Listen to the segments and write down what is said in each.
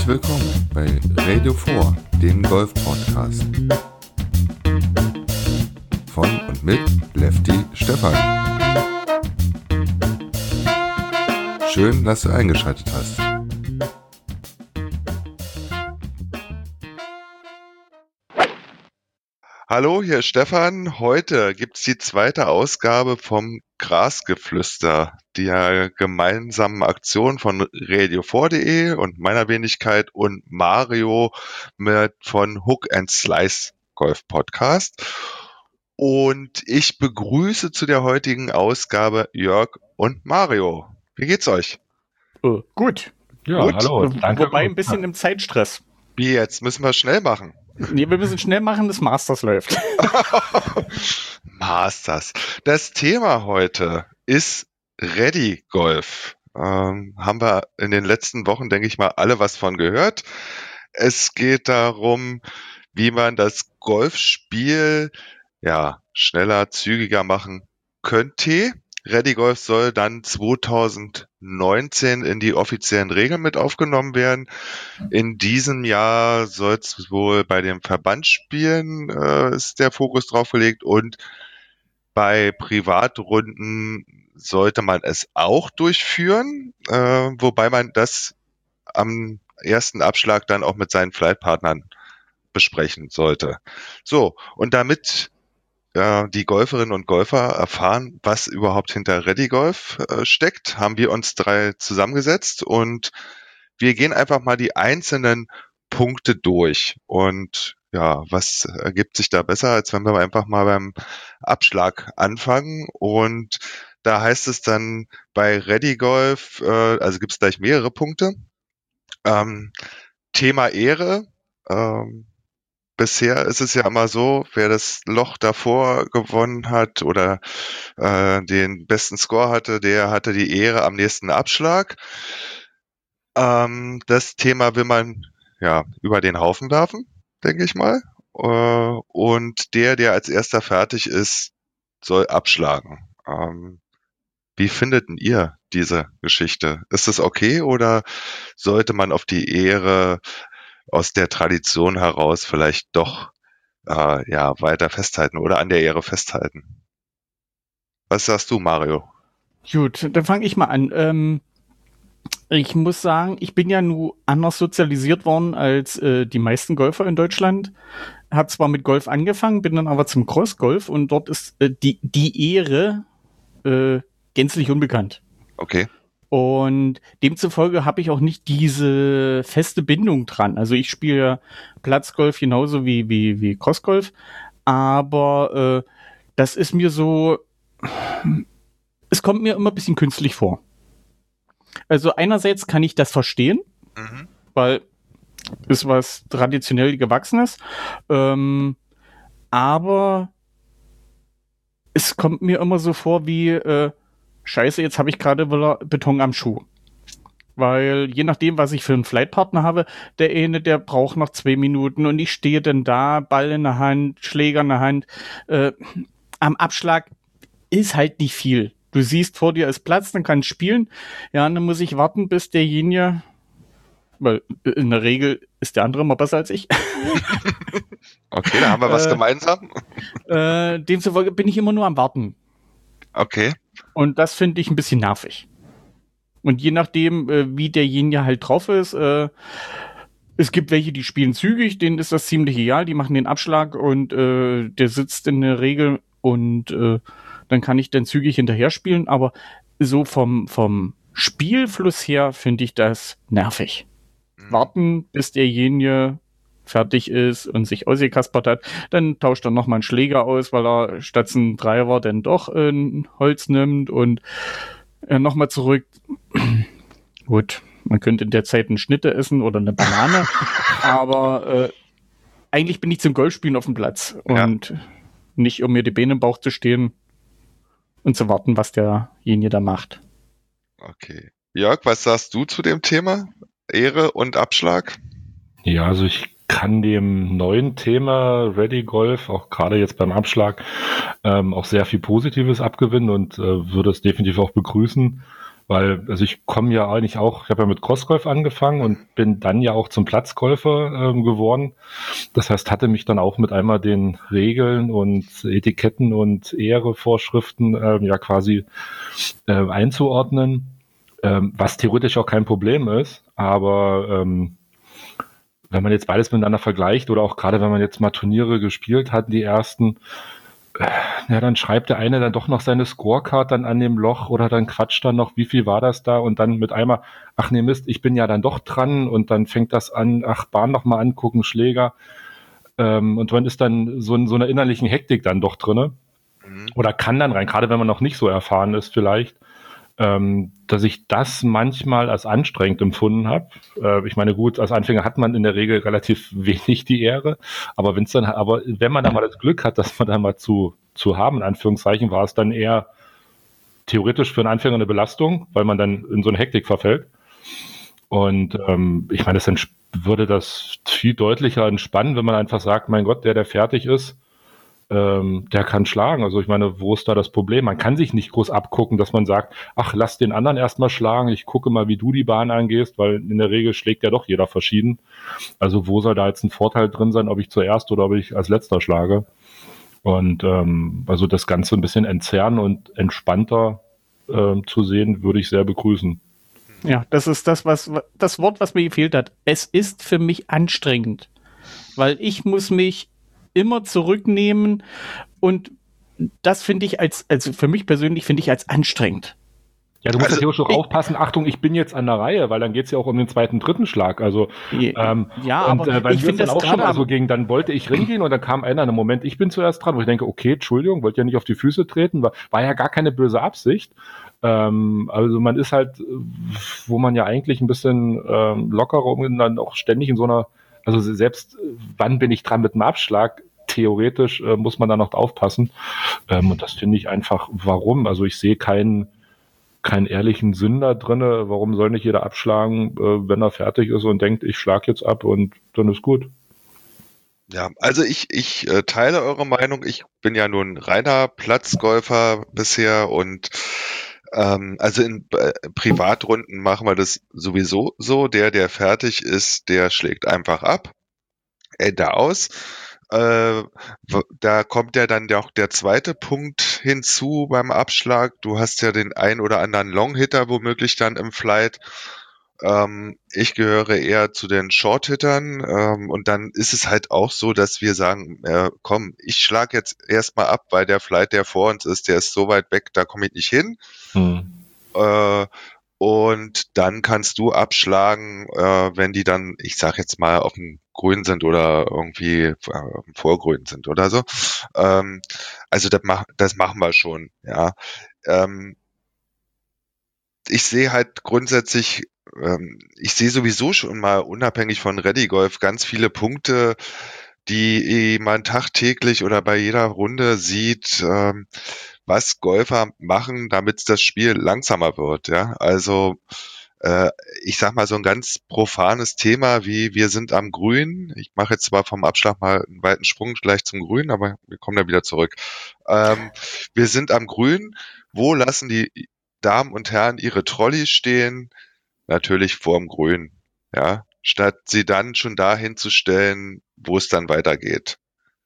Herzlich willkommen bei Radio 4, dem Golf-Podcast. Von und mit Lefty Stefan. Schön, dass du eingeschaltet hast. Hallo, hier ist Stefan. Heute gibt es die zweite Ausgabe vom Grasgeflüster, der gemeinsamen Aktion von radio4.de und meiner Wenigkeit und Mario von Hook and Slice Golf Podcast. Und ich begrüße zu der heutigen Ausgabe Jörg und Mario. Wie geht's euch? Gut. Ja, Gut. hallo. Danke. Wobei ein bisschen im Zeitstress. Wie jetzt? Müssen wir schnell machen. Nee, wir müssen schnell machen, das Masters läuft. Masters. Das Thema heute ist Ready Golf. Haben wir in den letzten Wochen, denke ich mal, alle was von gehört. Es geht darum, wie man das Golfspiel schneller, zügiger machen könnte. Ready Golf soll dann 2019 in die offiziellen Regeln mit aufgenommen werden. In diesem Jahr soll es wohl bei den Verbandsspielen ist der Fokus drauf gelegt und bei Privatrunden sollte man es auch durchführen, wobei man das am ersten Abschlag dann auch mit seinen Flightpartnern besprechen sollte. So, und damit die Golferinnen und Golfer erfahren, was überhaupt hinter Ready Golf steckt, haben wir uns 3 zusammengesetzt und wir gehen einfach mal die einzelnen Punkte durch. Und ja, was ergibt sich da besser, als wenn wir einfach mal beim Abschlag anfangen? Und da heißt es dann bei Ready Golf, also gibt es gleich mehrere Punkte. Thema Ehre. Bisher ist es ja immer so, wer das Loch davor gewonnen hat oder den besten Score hatte, der hatte die Ehre am nächsten Abschlag. Das Thema will man über den Haufen werfen, denke ich mal. Und der als erster fertig ist, soll abschlagen. Wie findet ihr diese Geschichte? Ist es okay oder sollte man auf die Ehre aus der Tradition heraus vielleicht doch weiter festhalten oder an der Ehre festhalten? Was sagst du, Mario? Gut, dann fange ich mal an. Ich muss sagen, ich bin ja nur anders sozialisiert worden als die meisten Golfer in Deutschland. Hab zwar mit Golf angefangen, bin dann aber zum Crossgolf und dort ist die Ehre gänzlich unbekannt. Okay. Und demzufolge habe ich auch nicht diese feste Bindung dran. Also ich spiele Platzgolf genauso wie Crossgolf, aber das ist mir so, es kommt mir immer ein bisschen künstlich vor. Also einerseits kann ich das verstehen, weil ist was traditionell Gewachsenes, aber es kommt mir immer so vor wie Scheiße, jetzt habe ich gerade wieder Beton am Schuh. Weil je nachdem, was ich für einen Flightpartner habe, der eine, der braucht noch 2 Minuten und ich stehe dann da, Ball in der Hand, Schläger in der Hand. Am Abschlag ist halt nicht viel. Du siehst, vor dir ist Platz, dann kannst du spielen. Ja, und dann muss ich warten, bis derjenige, weil in der Regel ist der andere immer besser als ich. Okay, da haben wir was gemeinsam. Demzufolge bin ich immer nur am Warten. Okay. Und das finde ich ein bisschen nervig. Und je nachdem, wie derjenige halt drauf ist, es gibt welche, die spielen zügig, denen ist das ziemlich egal, die machen den Abschlag und der sitzt in der Regel und dann kann ich dann zügig hinterher spielen, aber so vom Spielfluss her finde ich das nervig. Warten, bis derjenige fertig ist und sich ausgekaspert hat, dann tauscht er nochmal einen Schläger aus, weil er statt einen Driver dann doch ein Holz nimmt und nochmal zurück. Gut, man könnte in der Zeit einen Schnitte essen oder eine Banane, aber eigentlich bin ich zum Golfspielen auf dem Platz und nicht, um mir die Beine im Bauch zu stehen und zu warten, was derjenige da macht. Okay. Jörg, was sagst du zu dem Thema? Ehre und Abschlag? Ja, also ich kann dem neuen Thema Ready Golf, auch gerade jetzt beim Abschlag, auch sehr viel Positives abgewinnen und würde es definitiv auch begrüßen, Weil, also ich komme ja eigentlich auch, ich habe ja mit Crossgolf angefangen und bin dann ja auch zum Platzgolfer geworden. Das heißt, hatte mich dann auch mit einmal den Regeln und Etiketten und Ehrevorschriften ja quasi einzuordnen, was theoretisch auch kein Problem ist, aber wenn man jetzt beides miteinander vergleicht oder auch gerade wenn man jetzt mal Turniere gespielt hat, die ersten, ja, dann schreibt der eine dann doch noch seine Scorecard dann an dem Loch oder dann quatscht dann noch, wie viel war das da und dann mit einmal, ach nee Mist, ich bin ja dann doch dran und dann fängt das an, ach, Bahn noch mal angucken, Schläger und man ist dann so in so einer innerlichen Hektik dann doch drinne oder kann dann rein, gerade wenn man noch nicht so erfahren ist vielleicht, dass ich das manchmal als anstrengend empfunden habe. Ich meine, gut, als Anfänger hat man in der Regel relativ wenig die Ehre, aber wenn man dann mal das Glück hat, dass man dann mal zu haben, in Anführungszeichen, war es dann eher theoretisch für einen Anfänger eine Belastung, weil man dann in so eine Hektik verfällt. Und ich meine, würde das viel deutlicher entspannen, wenn man einfach sagt, mein Gott, der fertig ist, der kann schlagen. Also ich meine, wo ist da das Problem? Man kann sich nicht groß abgucken, dass man sagt, ach, lass den anderen erstmal schlagen, ich gucke mal, wie du die Bahn angehst, weil in der Regel schlägt ja doch jeder verschieden. Also wo soll da jetzt ein Vorteil drin sein, ob ich zuerst oder ob ich als letzter schlage? Und also das Ganze ein bisschen entzerren und entspannter zu sehen, würde ich sehr begrüßen. Ja, das ist das Wort, was mir gefehlt hat. Es ist für mich anstrengend, weil ich muss mich immer zurücknehmen und das finde ich also für mich persönlich finde ich als anstrengend. Ja, du musst ja theoretisch auch aufpassen, Achtung, ich bin jetzt an der Reihe, weil dann geht's ja auch um den zweiten, dritten Schlag. Also aber ich finde das auch schon mal so ging, dann wollte ich ringehen und dann kam einer, im Moment, ich bin zuerst dran, wo ich denke, okay, Entschuldigung, wollte ja nicht auf die Füße treten, war ja gar keine böse Absicht. Also man ist halt, wo man ja eigentlich ein bisschen lockerer und dann auch ständig in so einer, also selbst wann bin ich dran mit dem Abschlag, theoretisch muss man da noch aufpassen. Und das finde ich einfach, warum? Also ich sehe keinen ehrlichen Sinn da drinne. Warum soll nicht jeder abschlagen, wenn er fertig ist und denkt, ich schlag jetzt ab und dann ist gut? Ja, also ich teile eure Meinung. Ich bin ja nun reiner Platzgolfer bisher und also in Privatrunden machen wir das sowieso so. Der fertig ist, der schlägt einfach ab. Ende aus. Da kommt ja dann auch der zweite Punkt hinzu beim Abschlag. Du hast ja den ein oder anderen Longhitter womöglich dann im Flight. Ich gehöre eher zu den Shorthittern und dann ist es halt auch so, dass wir sagen, komm, ich schlag jetzt erstmal ab, weil der Flight, der vor uns ist, der ist so weit weg, da komme ich nicht hin. Und dann kannst du abschlagen, wenn die dann, ich sag jetzt mal, auf dem Grün sind oder irgendwie Vorgrün sind oder so. Also das machen wir schon, ja. Ich sehe halt grundsätzlich, ich sehe sowieso schon mal unabhängig von Ready Golf ganz viele Punkte, die man tagtäglich oder bei jeder Runde sieht, was Golfer machen, damit das Spiel langsamer wird. Ja, also ich sag mal so ein ganz profanes Thema wie wir sind am Grün. Ich mache jetzt zwar vom Abschlag mal einen weiten Sprung gleich zum Grün, aber wir kommen da wieder zurück. Wir sind am Grün. Wo lassen die Damen und Herren ihre Trolleys stehen? Natürlich vorm Grün. Ja, statt sie dann schon dahin zu stellen, wo es dann weitergeht.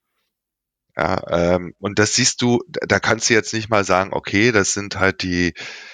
Ja, und das siehst du, da kannst du jetzt nicht mal sagen, okay, das sind halt die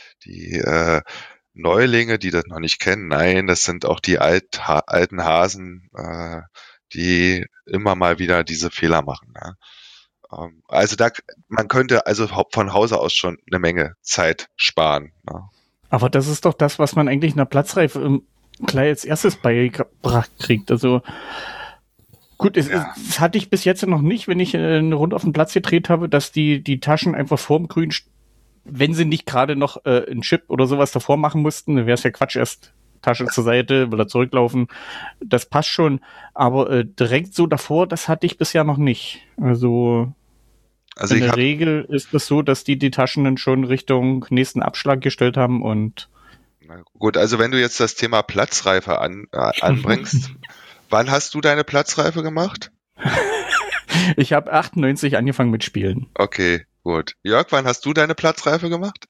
Neulinge, die das noch nicht kennen. Nein, das sind auch die alten Hasen, die immer mal wieder diese Fehler machen. Ja. Also man könnte also von Hause aus schon eine Menge Zeit sparen. Ja. Aber das ist doch das, was man eigentlich in der Platzreife gleich als erstes beigebracht kriegt. Also gut, das hatte ich bis jetzt noch nicht, wenn ich eine Runde auf den Platz gedreht habe, dass die Taschen einfach vorm Grün, wenn sie nicht gerade noch einen Chip oder sowas davor machen mussten, dann wäre es ja Quatsch, erst Tasche zur Seite, will er zurücklaufen. Das passt schon. Aber direkt so davor, das hatte ich bisher noch nicht. Also in der Regel ist es so, dass die Taschen dann schon Richtung nächsten Abschlag gestellt haben und gut, also wenn du jetzt das Thema Platzreife anbringst, wann hast du deine Platzreife gemacht? Ich habe 98 angefangen mit Spielen. Okay, gut. Jörg, wann hast du deine Platzreife gemacht?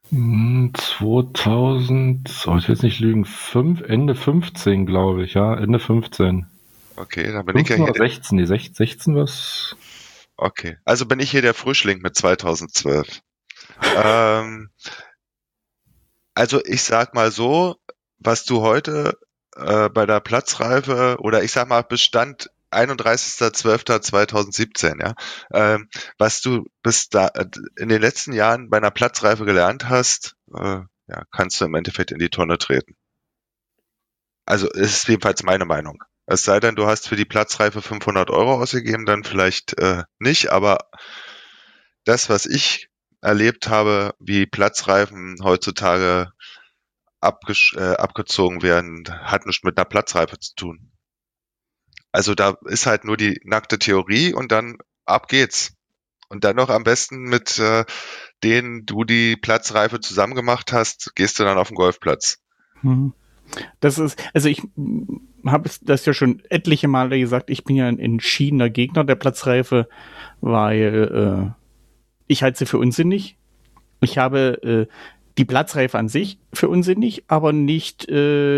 2000, ich will jetzt nicht lügen, Ende 15, glaube ich, ja, Ende 15. Okay, dann bin ich ja 15 hier. oder 16, nee, 16 was? Okay, also bin ich hier der Frischling mit 2012. ähm, also ich sag mal so, was du heute bei der Platzreife oder ich sag mal Bestand 31.12.2017, ja, was du bis da in den letzten Jahren bei einer Platzreife gelernt hast, ja, kannst du im Endeffekt in die Tonne treten. Also ist jedenfalls meine Meinung. Es sei denn, du hast für die Platzreife 500 € ausgegeben, dann vielleicht nicht, aber das, was ich erlebt habe, wie Platzreifen heutzutage abgezogen werden, hat nichts mit einer Platzreife zu tun. Also da ist halt nur die nackte Theorie und dann ab geht's. Und dann noch am besten mit denen du die Platzreife zusammen gemacht hast, gehst du dann auf den Golfplatz. Mhm. Das ist, also ich habe das ja schon etliche Male gesagt, ich bin ja ein entschiedener Gegner der Platzreife, weil ich halte sie für unsinnig. Ich habe die Platzreife an sich für unsinnig, aber nicht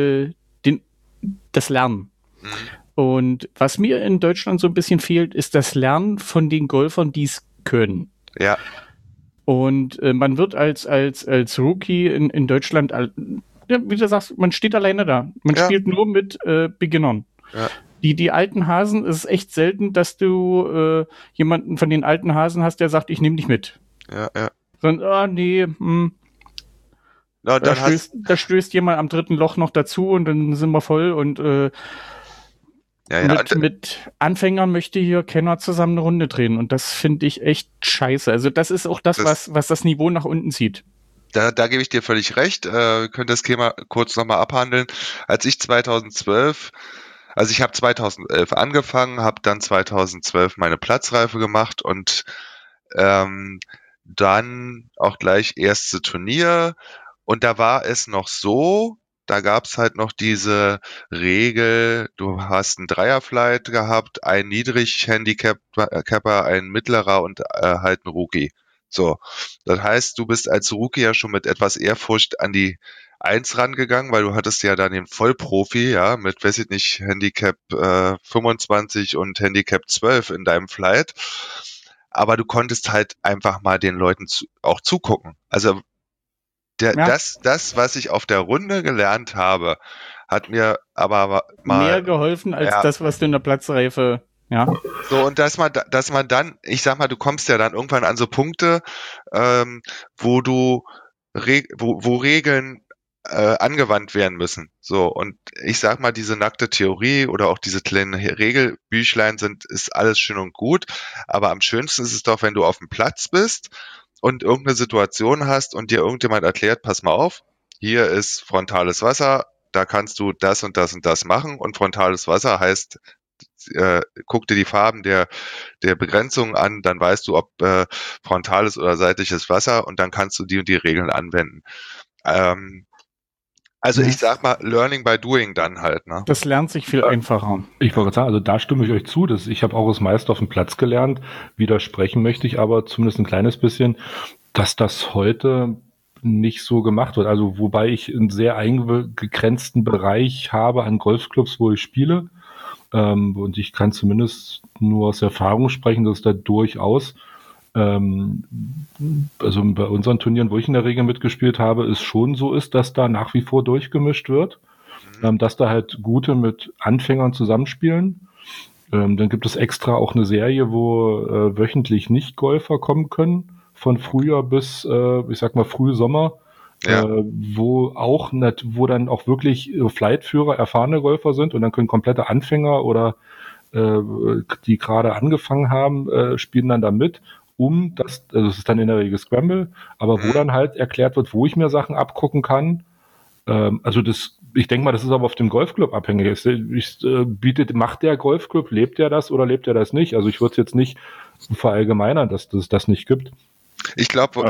das Lernen. Mhm. Und was mir in Deutschland so ein bisschen fehlt, ist das Lernen von den Golfern, die es können. Ja, Und man wird als Rookie in Deutschland, ja, wie du sagst, man steht alleine da. Man Ja. spielt nur mit Beginnern. Ja. Die alten Hasen, es ist echt selten, dass du jemanden von den alten Hasen hast, der sagt, ich nehme dich mit. ja, ja. Sondern, nee, Na, da dann stößt jemand am dritten Loch noch dazu und dann sind wir voll und ja, mit Anfängern möchte hier keiner zusammen eine Runde drehen und das finde ich echt scheiße. Also das ist auch das, was das Niveau nach unten zieht. Da gebe ich dir völlig recht. Wir können das Thema kurz nochmal abhandeln. Als ich 2012, also ich habe 2011 angefangen, habe dann 2012 meine Platzreife gemacht und dann auch gleich erste Turnier. Und da war es noch so, da gab es halt noch diese Regel, du hast einen Dreierflight gehabt, ein Niedrig-Handicapper, ein mittlerer und halt ein Rookie. So, das heißt, du bist als Rookie ja schon mit etwas Ehrfurcht an die 1 rangegangen, weil du hattest ja dann den Vollprofi, ja, mit, weiß ich nicht, Handicap 25 und Handicap 12 in deinem Flight. Aber du konntest halt einfach mal den Leuten auch zugucken. Also Ja. das, was ich auf der Runde gelernt habe, hat mir aber mal mehr geholfen als das, was du in der Platzreife, ja. so, und dass man dann, ich sag mal, du kommst ja dann irgendwann an so Punkte, wo du wo Regeln angewandt werden müssen. So, und ich sag mal, diese nackte Theorie oder auch diese kleinen Regelbüchlein ist alles schön und gut, aber am schönsten ist es doch, wenn du auf dem Platz bist und irgendeine Situation hast und dir irgendjemand erklärt, pass mal auf, hier ist frontales Wasser, da kannst du das und das und das machen und frontales Wasser heißt, guck dir die Farben der Begrenzungen an, dann weißt du, ob frontales oder seitliches Wasser und dann kannst du die und die Regeln anwenden. Also ich sag mal, learning by doing dann halt. Ne? Das lernt sich viel einfacher. Ich wollte sagen, also da stimme ich euch zu. Ich habe auch das meiste auf dem Platz gelernt. Widersprechen möchte ich aber zumindest ein kleines bisschen, dass das heute nicht so gemacht wird. Also wobei ich einen sehr eingegrenzten Bereich habe an Golfclubs, wo ich spiele. Und ich kann zumindest nur aus Erfahrung sprechen, dass da durchaus, also bei unseren Turnieren, wo ich in der Regel mitgespielt habe, es schon so ist, dass da nach wie vor durchgemischt wird, dass da halt Gute mit Anfängern zusammenspielen. Dann gibt es extra auch eine Serie, wo wöchentlich Nicht-Golfer kommen können, von Frühjahr bis, ich sag mal, Frühsommer. Ja. Wo dann auch wirklich Flightführer, erfahrene Golfer sind und dann können komplette Anfänger oder die gerade angefangen haben, spielen dann da mit, also es ist dann in der Regel Scramble, aber wo dann halt erklärt wird, wo ich mir Sachen abgucken kann. Ich denke mal, das ist aber auf dem Golfclub abhängig. Macht der Golfclub, lebt der das oder lebt er das nicht? Also ich würde es jetzt nicht verallgemeinern, dass es das nicht gibt. Ich glaube,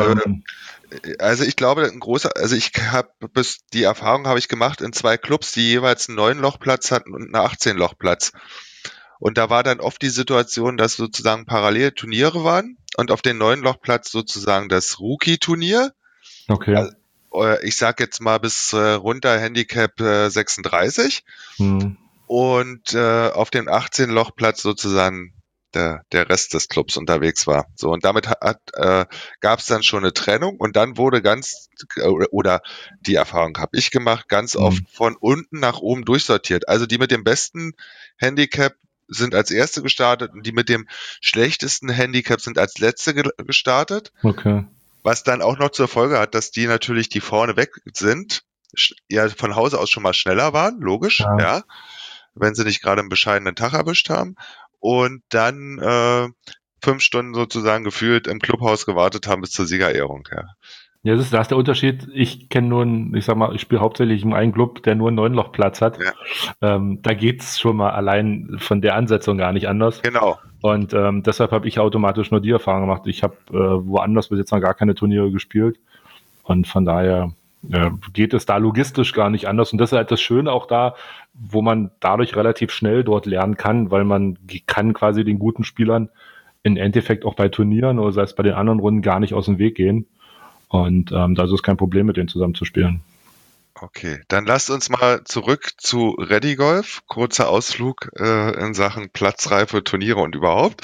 die Erfahrung habe ich gemacht in 2 Clubs, die jeweils einen 9-Loch-Platz hatten und einen 18-Loch-Platz. Und da war dann oft die Situation, dass sozusagen parallel Turniere waren und auf den 9-Loch-Platz sozusagen das Rookie-Turnier Okay. Also, ich sag jetzt mal bis runter Handicap 36 und auf dem 18-Loch-Platz sozusagen der Rest des Clubs unterwegs war. So, und damit gab es dann schon eine Trennung und dann wurde oder die Erfahrung habe ich gemacht, ganz oft von unten nach oben durchsortiert. Also die mit dem besten Handicap sind als erste gestartet und die mit dem schlechtesten Handicap sind als letzte gestartet. Okay. Was dann auch noch zur Folge hat, dass die natürlich, die vorne weg sind, ja von Hause aus schon mal schneller waren, logisch, ja, wenn sie nicht gerade einen bescheidenen Tag erwischt haben. Und dann 5 Stunden sozusagen gefühlt im Clubhaus gewartet haben bis zur Siegerehrung, ja. Ja, da ist der Unterschied. Ich kenne ich spiele hauptsächlich in einem Club, der nur einen 9-Loch-Platz hat. Ja. Da geht's schon mal allein von der Ansetzung gar nicht anders. Genau. Und deshalb habe ich automatisch nur die Erfahrung gemacht. Ich habe woanders bis jetzt noch gar keine Turniere gespielt. Und von daher geht es da logistisch gar nicht anders. Und das ist halt das Schöne auch da, wo man dadurch relativ schnell dort lernen kann, weil man kann quasi den guten Spielern im Endeffekt auch bei Turnieren oder sei es bei den anderen Runden gar nicht aus dem Weg gehen. Und da ist es kein Problem, mit denen zusammen zu spielen. Okay, dann lasst uns mal zurück zu Ready Golf. Kurzer Ausflug in Sachen Platzreife, Turniere und überhaupt.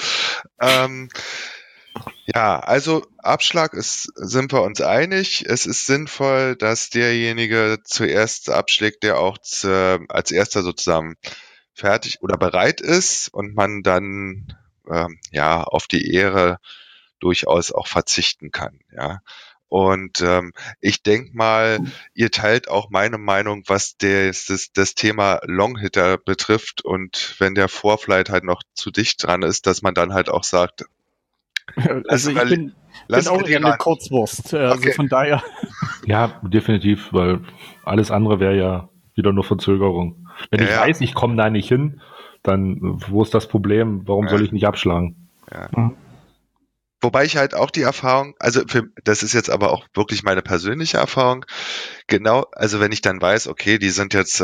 Ja, also Abschlag sind wir uns einig. Es ist sinnvoll, dass derjenige zuerst abschlägt, der auch als erster sozusagen fertig oder bereit ist und man dann auf die Ehre durchaus auch verzichten kann. Ja. Und ich denke mal, ihr teilt auch meine Meinung, was das Thema Longhitter betrifft. Und wenn der Vorflight halt noch zu dicht dran ist, dass man dann halt auch sagt, also ich bin auch eher eine Kurzwurst. Also okay. Von daher. Ja, definitiv, weil alles andere wäre ja wieder nur Verzögerung. Wenn ich weiß, ich komme da nicht hin, dann wo ist das Problem? Warum soll ich nicht abschlagen? Ja. Wobei ich halt auch die Erfahrung, also das ist jetzt aber auch wirklich meine persönliche Erfahrung, genau, also wenn ich dann weiß, okay, die sind jetzt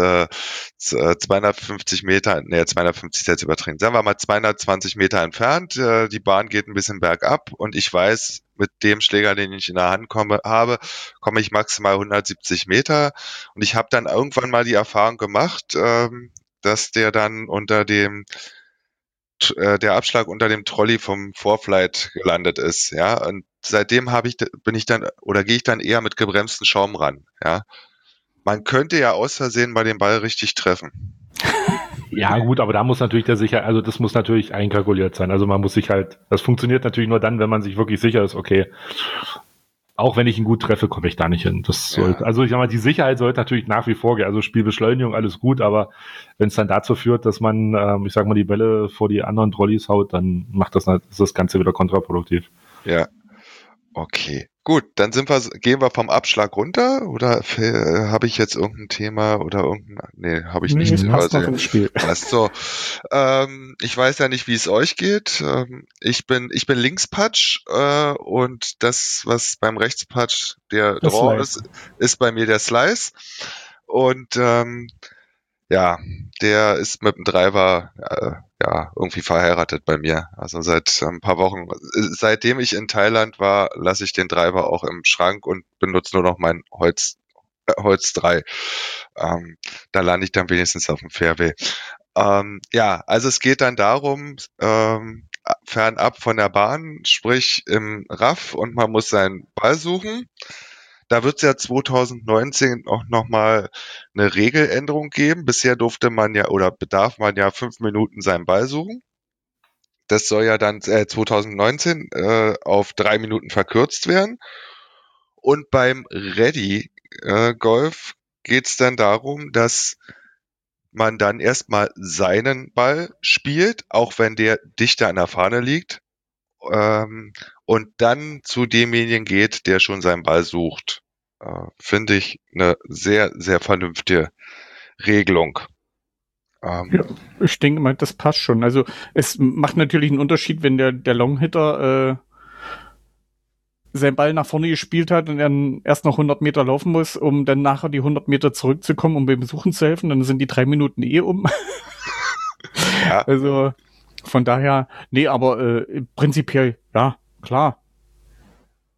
250 Meter, 250 ist jetzt übertrieben, sagen wir mal 220 Meter entfernt, die Bahn geht ein bisschen bergab und ich weiß, mit dem Schläger, den ich in der Hand komme ich maximal 170 Meter und ich habe dann irgendwann mal die Erfahrung gemacht, dass der dann der Abschlag unter dem Trolley vom Vorflight gelandet ist, ja, und seitdem gehe ich dann eher mit gebremstem Schaum ran, ja. Man könnte ja aus Versehen mal den Ball richtig treffen. Ja, gut, aber da muss natürlich das muss natürlich einkalkuliert sein. Also man muss das funktioniert natürlich nur dann, wenn man sich wirklich sicher ist, okay, auch wenn ich ihn gut treffe, komme ich da nicht hin. Also ich sag mal, die Sicherheit sollte natürlich nach wie vor gehen. Also Spielbeschleunigung, alles gut, aber wenn es dann dazu führt, dass man, ich sag mal, die Bälle vor die anderen Trolleys haut, dann ist das Ganze wieder kontraproduktiv. Ja. Okay. Gut, dann gehen wir vom Abschlag runter oder habe ich jetzt irgendein Thema oder habe ich nicht. Passt noch ins Spiel. Passt so. Ich weiß ja nicht, wie es euch geht. Ich bin Linkspatch und das, was beim Rechtspatch der Draw ist bei mir der Slice. Und der ist mit dem Driver irgendwie verheiratet bei mir. Also seit ein paar Wochen, seitdem ich in Thailand war, lasse ich den Driver auch im Schrank und benutze nur noch mein Holz 3. Da lande ich dann wenigstens auf dem Fairway. Also es geht dann darum, fernab von der Bahn, sprich im Raff und man muss seinen Ball suchen. Da wird es ja 2019 auch nochmal eine Regeländerung geben. Bisher bedarf man ja 5 Minuten seinen Ball suchen. Das soll ja dann 2019 auf 3 Minuten verkürzt werden. Und beim Ready Golf geht es dann darum, dass man dann erstmal seinen Ball spielt, auch wenn der dichter an der Fahne liegt. Und dann zu demjenigen geht, der schon seinen Ball sucht. Finde ich eine sehr, sehr vernünftige Regelung. Ja, ich denke mal, das passt schon. Also es macht natürlich einen Unterschied, wenn der Longhitter seinen Ball nach vorne gespielt hat und dann erst noch 100 Meter laufen muss, um dann nachher die 100 Meter zurückzukommen, um beim Suchen zu helfen. Dann sind die 3 Minuten um. Ja. Also von daher, aber prinzipiell, ja, klar.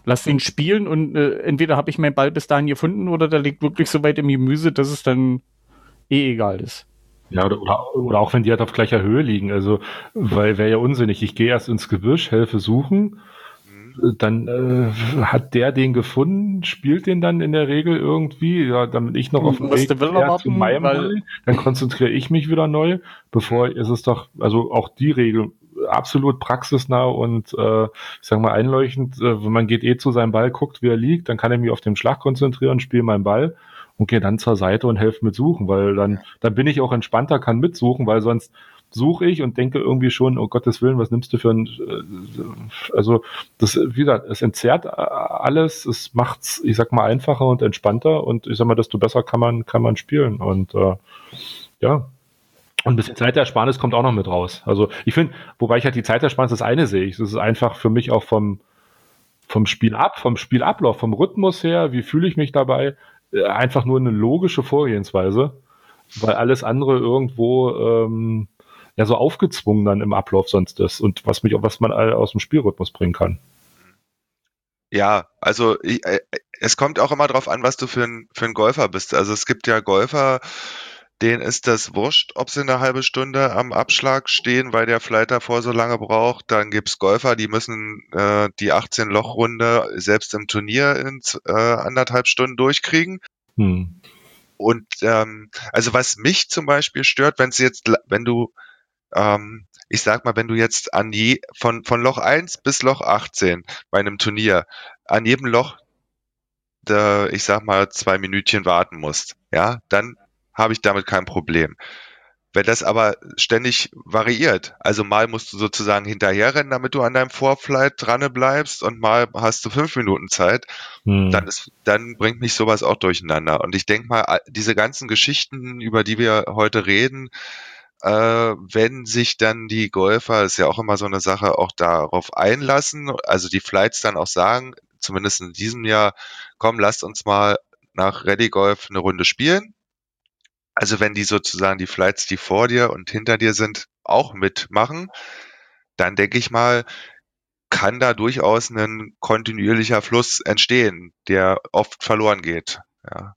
Lass ihn spielen und entweder habe ich meinen Ball bis dahin gefunden oder der liegt wirklich so weit im Gemüse, dass es dann egal ist. Ja, oder auch wenn die halt auf gleicher Höhe liegen. Also, weil wäre ja unsinnig. Ich gehe erst ins Gebüsch, helfe suchen, dann hat der den gefunden, spielt den dann in der Regel irgendwie, ja, damit ich noch auf dem Musste Weg Will eher zu erwarten, meinem weil Ball, dann konzentriere ich mich wieder neu, bevor ist es doch, also auch die Regel absolut praxisnah und ich sag mal einleuchtend, wenn man geht zu seinem Ball, guckt, wie er liegt, dann kann ich mich auf den Schlag konzentrieren, spiele meinen Ball und gehe dann zur Seite und helfe mit suchen, weil dann bin ich auch entspannter, kann mitsuchen, weil sonst suche ich und denke irgendwie schon, oh Gottes Willen, was nimmst du für ein, also das, wie gesagt, es entzerrt alles, es macht's, ich sag mal, einfacher und entspannter und ich sag mal, desto besser kann man spielen und ja. Und ein bisschen Zeitersparnis kommt auch noch mit raus. Also ich finde, wobei ich halt die Zeitersparnis das eine sehe ich, das ist einfach für mich auch vom Spielablauf, vom Rhythmus her, wie fühle ich mich dabei, einfach nur eine logische Vorgehensweise, weil alles andere irgendwo ja so aufgezwungen dann im Ablauf sonst ist und was man aus dem Spielrhythmus bringen kann. Ja, also es kommt auch immer drauf an, was du für ein Golfer bist. Also es gibt ja Golfer, denen ist das wurscht, ob sie eine halbe Stunde am Abschlag stehen, weil der Flight davor so lange braucht. Dann gibt's Golfer, die müssen die 18-Loch-Runde selbst im Turnier in 1,5 Stunden durchkriegen. Und also was mich zum Beispiel stört, wenn du ich sag mal, wenn du jetzt von Loch 1 bis Loch 18 bei einem Turnier an jedem Loch, ich sag mal, 2 Minütchen warten musst, ja, dann habe ich damit kein Problem. Wenn das aber ständig variiert, also mal musst du sozusagen hinterherrennen, damit du an deinem Vorflight dran bleibst und mal hast du 5 Minuten Zeit, dann bringt mich sowas auch durcheinander. Und ich denke mal, diese ganzen Geschichten, über die wir heute reden, wenn sich dann die Golfer, ist ja auch immer so eine Sache, auch darauf einlassen, also die Flights dann auch sagen, zumindest in diesem Jahr, komm, lasst uns mal nach Ready Golf eine Runde spielen. Also wenn die sozusagen die Flights, die vor dir und hinter dir sind, auch mitmachen, dann denke ich mal, kann da durchaus ein kontinuierlicher Fluss entstehen, der oft verloren geht. Ja.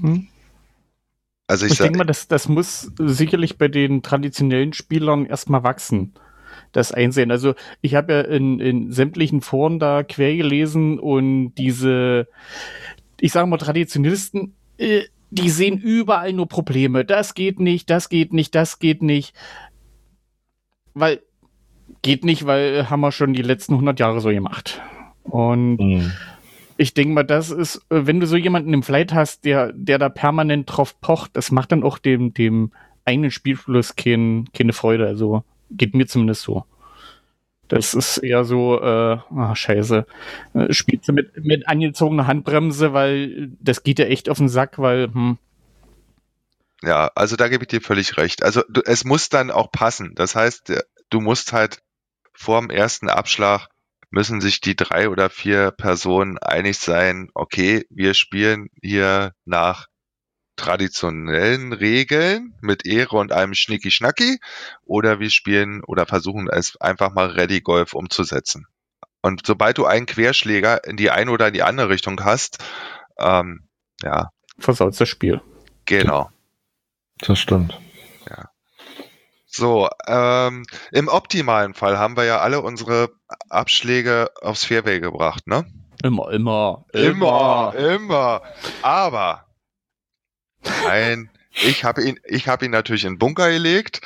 Also ich denke mal, das muss sicherlich bei den traditionellen Spielern erstmal wachsen. Das Einsehen. Also ich habe ja in sämtlichen Foren da quer gelesen und diese, ich sage mal, Traditionalisten, die sehen überall nur Probleme. Das geht nicht, das geht nicht, das geht nicht. Weil, geht nicht, weil haben wir schon die letzten 100 Jahre so gemacht. Und ich denke mal, das ist, wenn du so jemanden im Flight hast, der da permanent drauf pocht, das macht dann auch dem eigenen Spielfluss keine Freude. Also geht mir zumindest so. Das ist eher so, scheiße. Spielst du mit angezogener Handbremse, weil das geht ja echt auf den Sack, weil, Ja, also da gebe ich dir völlig recht. Also es muss dann auch passen. Das heißt, du musst halt vor dem ersten Abschlag müssen sich die 3 oder 4 Personen einig sein, okay, wir spielen hier nach traditionellen Regeln mit Ehre und einem Schnicki-Schnacki oder wir spielen oder versuchen es einfach mal Ready Golf umzusetzen. Und sobald du einen Querschläger in die eine oder in die andere Richtung hast, ja. versaut das Spiel. Genau. Das stimmt. Ja. So, im optimalen Fall haben wir ja alle unsere Abschläge aufs Fairway gebracht, ne? Immer. Aber nein, ich habe ihn natürlich in den Bunker gelegt.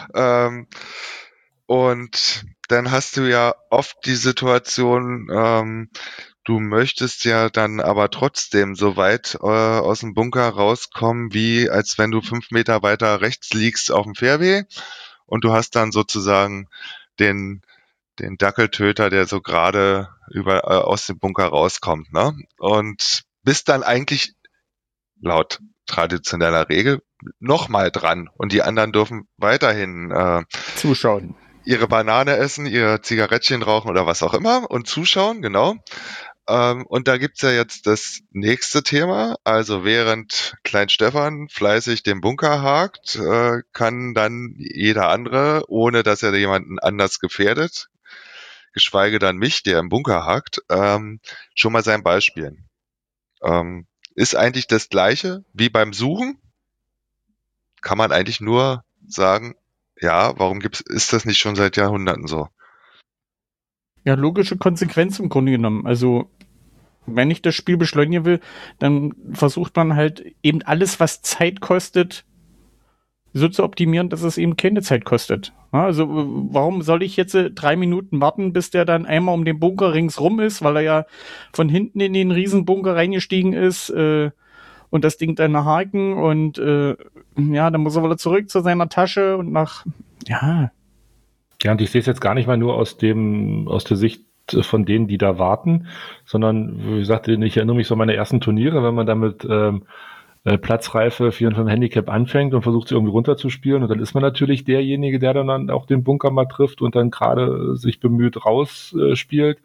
Und dann hast du ja oft die Situation, du möchtest ja dann aber trotzdem so weit aus dem Bunker rauskommen, wie als wenn du 5 Meter weiter rechts liegst auf dem Fairway. Und du hast dann sozusagen den Dackeltöter, der so gerade aus dem Bunker rauskommt, ne? Und bist dann eigentlich laut traditioneller Regel nochmal dran und die anderen dürfen weiterhin zuschauen, ihre Banane essen, ihr Zigarettchen rauchen oder was auch immer und zuschauen, genau. Und da gibt's ja jetzt das nächste Thema. Also während Klein Stefan fleißig den Bunker hakt, kann dann jeder andere, ohne dass er jemanden anders gefährdet, geschweige dann mich, der im Bunker hakt, schon mal sein Ball spielen. Ist eigentlich das Gleiche wie beim Suchen. Kann man eigentlich nur sagen, ja, warum ist das nicht schon seit Jahrhunderten so? Ja, logische Konsequenz im Grunde genommen. Also, wenn ich das Spiel beschleunigen will, dann versucht man halt eben alles, was Zeit kostet, so zu optimieren, dass es eben keine Zeit kostet. Ja, also, warum soll ich jetzt 3 Minuten warten, bis der dann einmal um den Bunker ringsrum ist, weil er ja von hinten in den Riesenbunker reingestiegen ist, und das Ding dann haken und ja, dann muss er wieder zurück zu seiner Tasche und ja. Ja, und ich sehe es jetzt gar nicht mal nur aus der Sicht von denen, die da warten, sondern, wie gesagt, ich erinnere mich so an meine ersten Turniere, wenn man damit Platzreife 4 und 5 Handicap anfängt und versucht sie irgendwie runterzuspielen, und dann ist man natürlich derjenige, der dann auch den Bunker mal trifft und dann gerade sich bemüht rausspielt.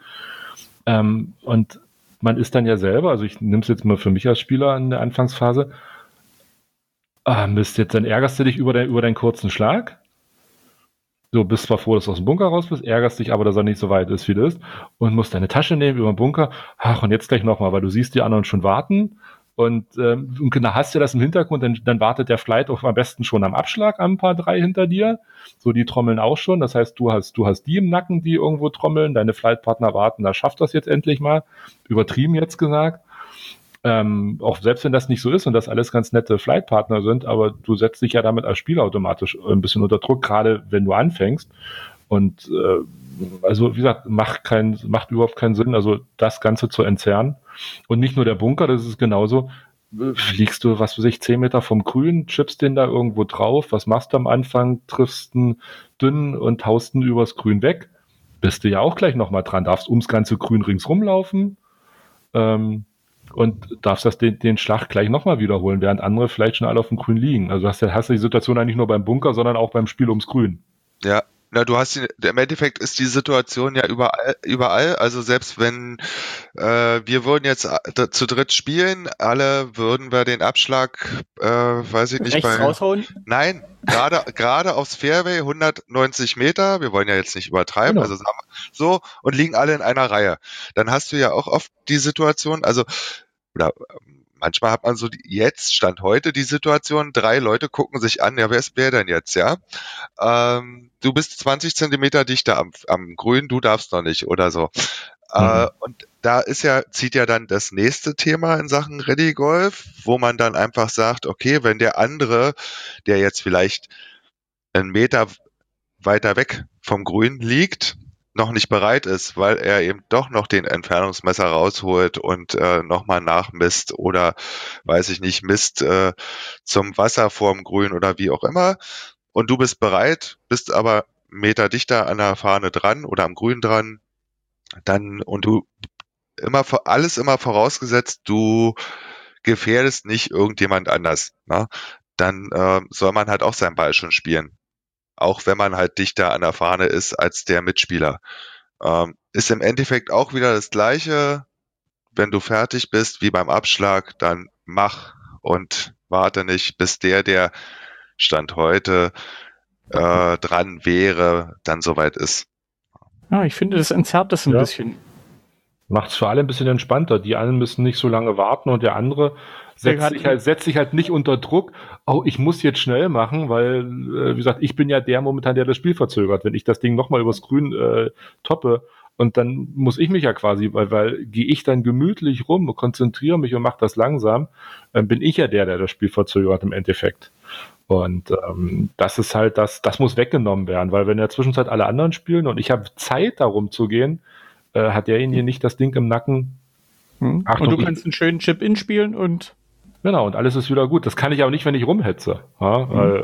Und man ist dann ja selber, also ich nehme es jetzt mal für mich als Spieler in der Anfangsphase, Mist, jetzt dann ärgerst du dich über deinen kurzen Schlag. Du bist zwar froh, dass du aus dem Bunker raus bist, ärgerst dich aber, dass er nicht so weit ist, wie du ist, und musst deine Tasche nehmen über den Bunker. Ach, und jetzt gleich nochmal, weil du siehst die anderen schon warten. Und genau, hast du das im Hintergrund, dann wartet der Flight auch am besten schon am Abschlag am Paar 3 hinter dir. So, die trommeln auch schon. Das heißt, du hast die im Nacken, die irgendwo trommeln. Deine Flightpartner warten, da schafft das jetzt endlich mal. Übertrieben jetzt gesagt. Auch selbst wenn das nicht so ist und das alles ganz nette Flightpartner sind, aber du setzt dich ja damit als Spieler automatisch ein bisschen unter Druck, gerade wenn du anfängst. Und also wie gesagt, macht überhaupt keinen Sinn, also das Ganze zu entzerren. Und nicht nur der Bunker, das ist genauso, fliegst du, was weiß ich, 10 Meter vom Grün, chippst den da irgendwo drauf, was machst du am Anfang, triffst einen dünn und haust ihn übers Grün weg, bist du ja auch gleich nochmal dran, darfst ums ganze Grün ringsrum laufen, und darfst den Schlag gleich nochmal wiederholen, während andere vielleicht schon alle auf dem Grün liegen. Also hast du die Situation eigentlich nur beim Bunker, sondern auch beim Spiel ums Grün. Ja, na, im Endeffekt ist die Situation ja überall. Also selbst wenn wir würden jetzt zu dritt spielen, würden wir den Abschlag, weiß ich nicht, rechts raushauen? Nein, gerade aufs Fairway 190 Meter. Wir wollen ja jetzt nicht übertreiben, Genau. also sagen wir so, und liegen alle in einer Reihe. Dann hast du ja auch oft die Situation, oder manchmal hat man so jetzt, Stand heute, die Situation, 3 Leute gucken sich an, ja, wer ist wer denn jetzt, ja? Du bist 20 Zentimeter dichter am Grün, du darfst noch nicht oder so. Und da zieht ja dann das nächste Thema in Sachen Ready Golf, wo man dann einfach sagt, okay, wenn der andere, der jetzt vielleicht einen Meter weiter weg vom Grün liegt, noch nicht bereit ist, weil er eben doch noch den Entfernungsmesser rausholt und nochmal nachmisst oder, weiß ich nicht, misst zum Wasser vorm Grün oder wie auch immer. Und du bist bereit, bist aber einen Meter dichter an der Fahne dran oder am Grün dran, und du alles immer vorausgesetzt, du gefährdest nicht irgendjemand anders, ne? Dann soll man halt auch seinen Ball schon spielen. Auch wenn man halt dichter an der Fahne ist als der Mitspieler. Ist im Endeffekt auch wieder das Gleiche. Wenn du fertig bist, wie beim Abschlag, dann mach und warte nicht, bis der Stand heute dran wäre, dann soweit ist. Ja, ich finde, das entzerrt das ein bisschen. Macht es für alle ein bisschen entspannter. Die einen müssen nicht so lange warten und der andere setzt sich halt nicht unter Druck. Oh, ich muss jetzt schnell machen, weil, wie gesagt, ich bin ja der momentan, der das Spiel verzögert. Wenn ich das Ding nochmal übers Grün toppe, und dann muss ich mich ja quasi, weil gehe ich dann gemütlich rum, konzentriere mich und mache das langsam, bin ich ja der das Spiel verzögert im Endeffekt. Und das ist halt das muss weggenommen werden, weil wenn in der Zwischenzeit alle anderen spielen und ich habe Zeit, darum zu gehen, hat derjenige nicht das Ding im Nacken. Achtung, und du kannst einen schönen Chip-In spielen und genau, und alles ist wieder gut. Das kann ich aber nicht, wenn ich rumhetze. Ja,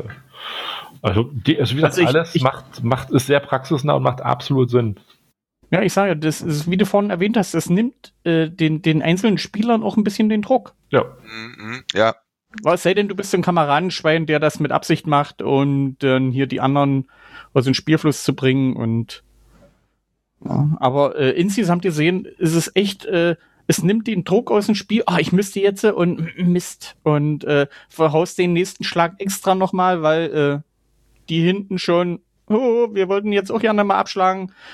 wie gesagt, alles ist sehr praxisnah und macht absolut Sinn. Ja, ich sage, das ist, wie du vorhin erwähnt hast, das nimmt den einzelnen Spielern auch ein bisschen den Druck. Ja. Ja. Was sei denn, du bist so ein Kameradenschwein, der das mit Absicht macht und dann hier die anderen aus dem Spielfluss zu bringen und ja, aber insgesamt gesehen ist es echt, es nimmt den Druck aus dem Spiel. Ich müsste jetzt und Mist und verhaust den nächsten Schlag extra nochmal, weil die hinten schon, wir wollten jetzt auch gerne mal abschlagen.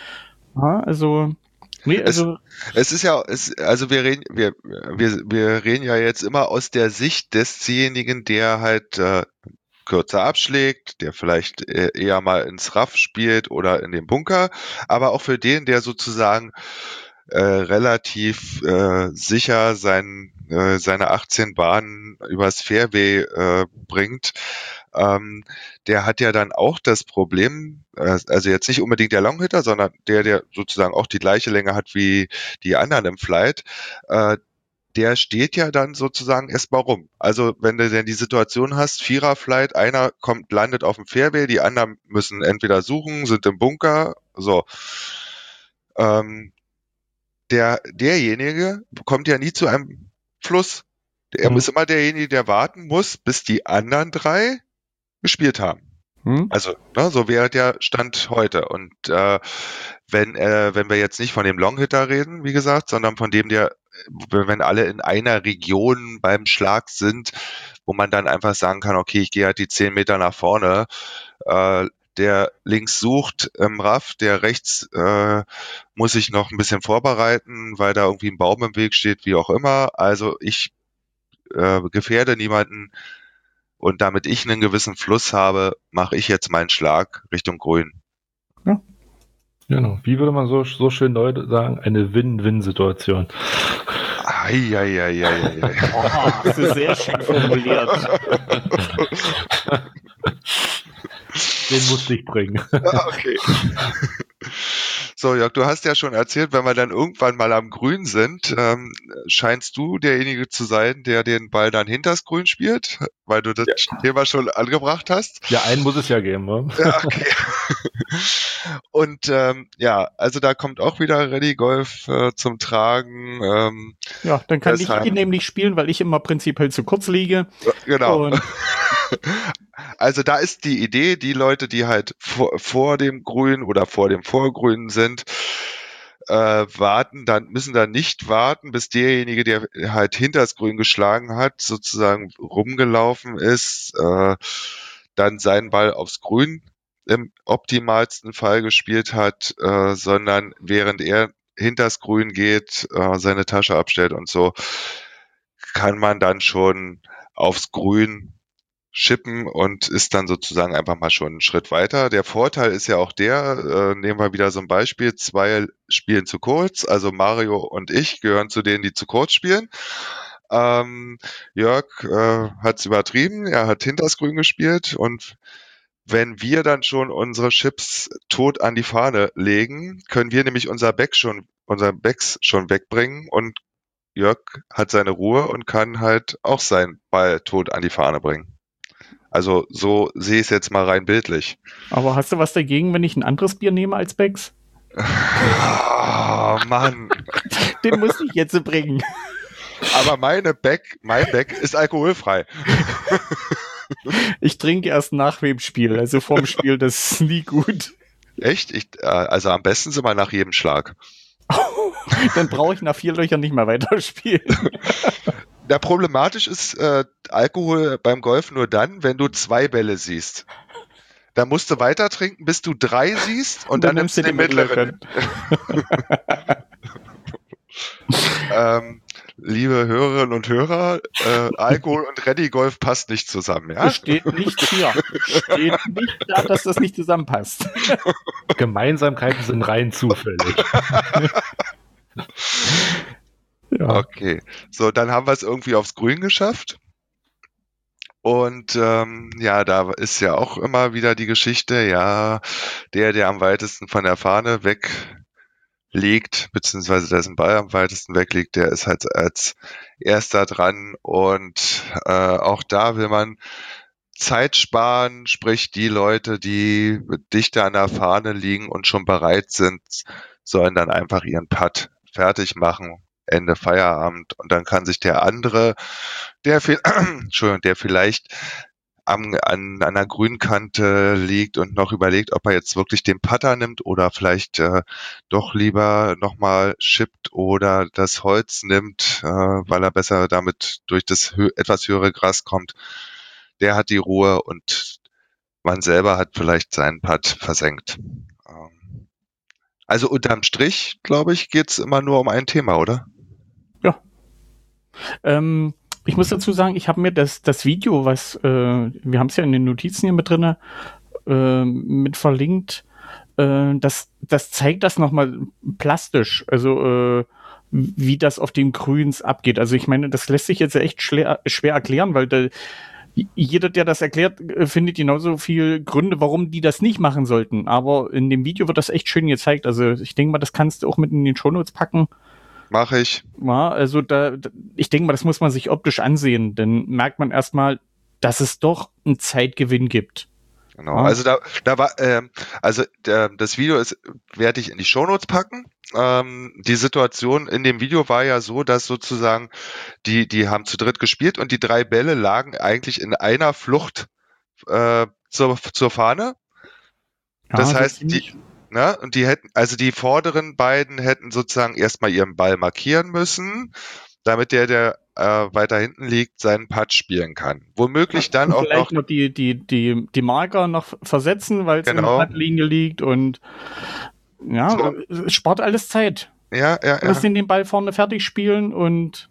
Ja, also, nee, also, Es ist ja, also wir reden ja jetzt immer aus der Sicht desjenigen, der halt kürzer abschlägt, der vielleicht eher mal ins Raff spielt oder in den Bunker, aber auch für den, der sozusagen relativ sicher seine 18 Bahnen übers Fairway bringt. Der hat ja dann auch das Problem, also jetzt nicht unbedingt der Longhitter, sondern der sozusagen auch die gleiche Länge hat wie die anderen im Flight, der steht ja dann sozusagen erstmal rum. Also wenn du denn die Situation hast, Vierer-Flight, einer kommt, landet auf dem Fairway, die anderen müssen entweder suchen, sind im Bunker, so. Ähm, derjenige kommt ja nie zu einem Fluss. Er ist immer derjenige, der warten muss, bis die anderen drei gespielt haben. Also, ne, so wäre der Stand heute. Und wenn wir jetzt nicht von dem Longhitter reden, wie gesagt, sondern von dem, wenn alle in einer Region beim Schlag sind, wo man dann einfach sagen kann, okay, ich gehe halt die 10 Meter nach vorne, der links sucht im Raff, der rechts muss sich noch ein bisschen vorbereiten, weil da irgendwie ein Baum im Weg steht, wie auch immer. Also ich gefährde niemanden, und damit ich einen gewissen Fluss habe, mache ich jetzt meinen Schlag Richtung Grün. Ja. Genau. Wie würde man so schön neu sagen? Eine Win-Win-Situation. Eieieiei. Oh, das ist sehr schön formuliert. Den musste ich bringen. Okay. So, Jörg, du hast ja schon erzählt, wenn wir dann irgendwann mal am Grün sind, scheinst du derjenige zu sein, der den Ball dann hinters Grün spielt, weil du das Thema schon angebracht hast. Ja, einen muss es ja geben. Ne? Ja, okay. Und also da kommt auch wieder Ready Golf zum Tragen. Ja, dann kann ich ihn nämlich spielen, weil ich immer prinzipiell zu kurz liege. Genau. Und also da ist die Idee, die Leute, die halt vor dem Grün oder vor dem Vorgrün sind, müssen dann nicht warten, bis derjenige, der halt hinters Grün geschlagen hat, sozusagen rumgelaufen ist, dann seinen Ball aufs Grün im optimalsten Fall gespielt hat, sondern während er hinters Grün geht, seine Tasche abstellt und so, kann man dann schon aufs Grün chippen und ist dann sozusagen einfach mal schon einen Schritt weiter. Der Vorteil ist ja auch nehmen wir wieder so ein Beispiel, 2 spielen zu kurz, also Mario und ich gehören zu denen, die zu kurz spielen. Jörg hat es übertrieben, er hat hinters Grün gespielt, und wenn wir dann schon unsere Chips tot an die Fahne legen, können wir nämlich unsere Backs schon wegbringen, und Jörg hat seine Ruhe und kann halt auch seinen Ball tot an die Fahne bringen. Also so sehe ich es jetzt mal rein bildlich. Aber hast du was dagegen, wenn ich ein anderes Bier nehme als Becks? Oh, Mann. Den muss ich jetzt bringen. Aber mein Beck ist alkoholfrei. Ich trinke erst nach dem Spiel, also vorm Spiel, das ist nie gut. Echt? Also am besten sind wir nach jedem Schlag. Dann brauche ich nach 4 Löchern nicht mehr weiterspielen. Ja, problematisch ist Alkohol beim Golf nur dann, wenn du 2 Bälle siehst. Da musst du weiter trinken, bis du 3 siehst, und dann nimmst du den mittleren. Liebe Hörerinnen und Hörer, Alkohol und Ready Golf passt nicht zusammen. Ja? Es steht nicht hier. Steht nicht da, dass das nicht zusammenpasst. Gemeinsamkeiten sind rein zufällig. Ja. Okay, so, dann haben wir es irgendwie aufs Grün geschafft. Und da ist ja auch immer wieder die Geschichte, ja, der am weitesten von der Fahne weglegt, beziehungsweise dessen Ball am weitesten weglegt, der ist halt als erster dran. Und auch da will man Zeit sparen, sprich die Leute, die dichter an der Fahne liegen und schon bereit sind, sollen dann einfach ihren Putt fertig machen. Ende Feierabend, und dann kann sich der andere, der vielleicht an einer Grünkante liegt und noch überlegt, ob er jetzt wirklich den Putter nimmt oder vielleicht doch lieber nochmal chippt oder das Holz nimmt, weil er besser damit durch das etwas höhere Gras kommt. Der hat die Ruhe, und man selber hat vielleicht seinen Putt versenkt. Also unterm Strich, glaube ich, geht's immer nur um ein Thema, oder? Ja. Ich muss dazu sagen, ich habe mir das Video, wir haben es ja in den Notizen hier mit drinne, mit verlinkt. Das zeigt das nochmal plastisch, also wie das auf den Grüns abgeht. Also ich meine, das lässt sich jetzt echt schwer erklären, weil jeder, der das erklärt, findet genauso viel Gründe, warum die das nicht machen sollten. Aber in dem Video wird das echt schön gezeigt. Also ich denke mal, das kannst du auch mit in den Shownotes packen. Mache ich. Ja, also ich denke mal, das muss man sich optisch ansehen. Dann merkt man erstmal, dass es doch einen Zeitgewinn gibt. Genau. Ja. Also das Video werde ich in die Shownotes packen. Die Situation in dem Video war ja so, dass sozusagen die haben zu dritt gespielt und die 3 Bälle lagen eigentlich in einer Flucht zur Fahne. Das heißt, und die vorderen beiden hätten sozusagen erstmal ihren Ball markieren müssen, damit der weiter hinten liegt, seinen Putt spielen kann. Womöglich dann auch vielleicht noch die Marker noch versetzen, weil es in der Puttlinie liegt und ja, es spart alles Zeit. Ja. Lass den Ball vorne fertig spielen und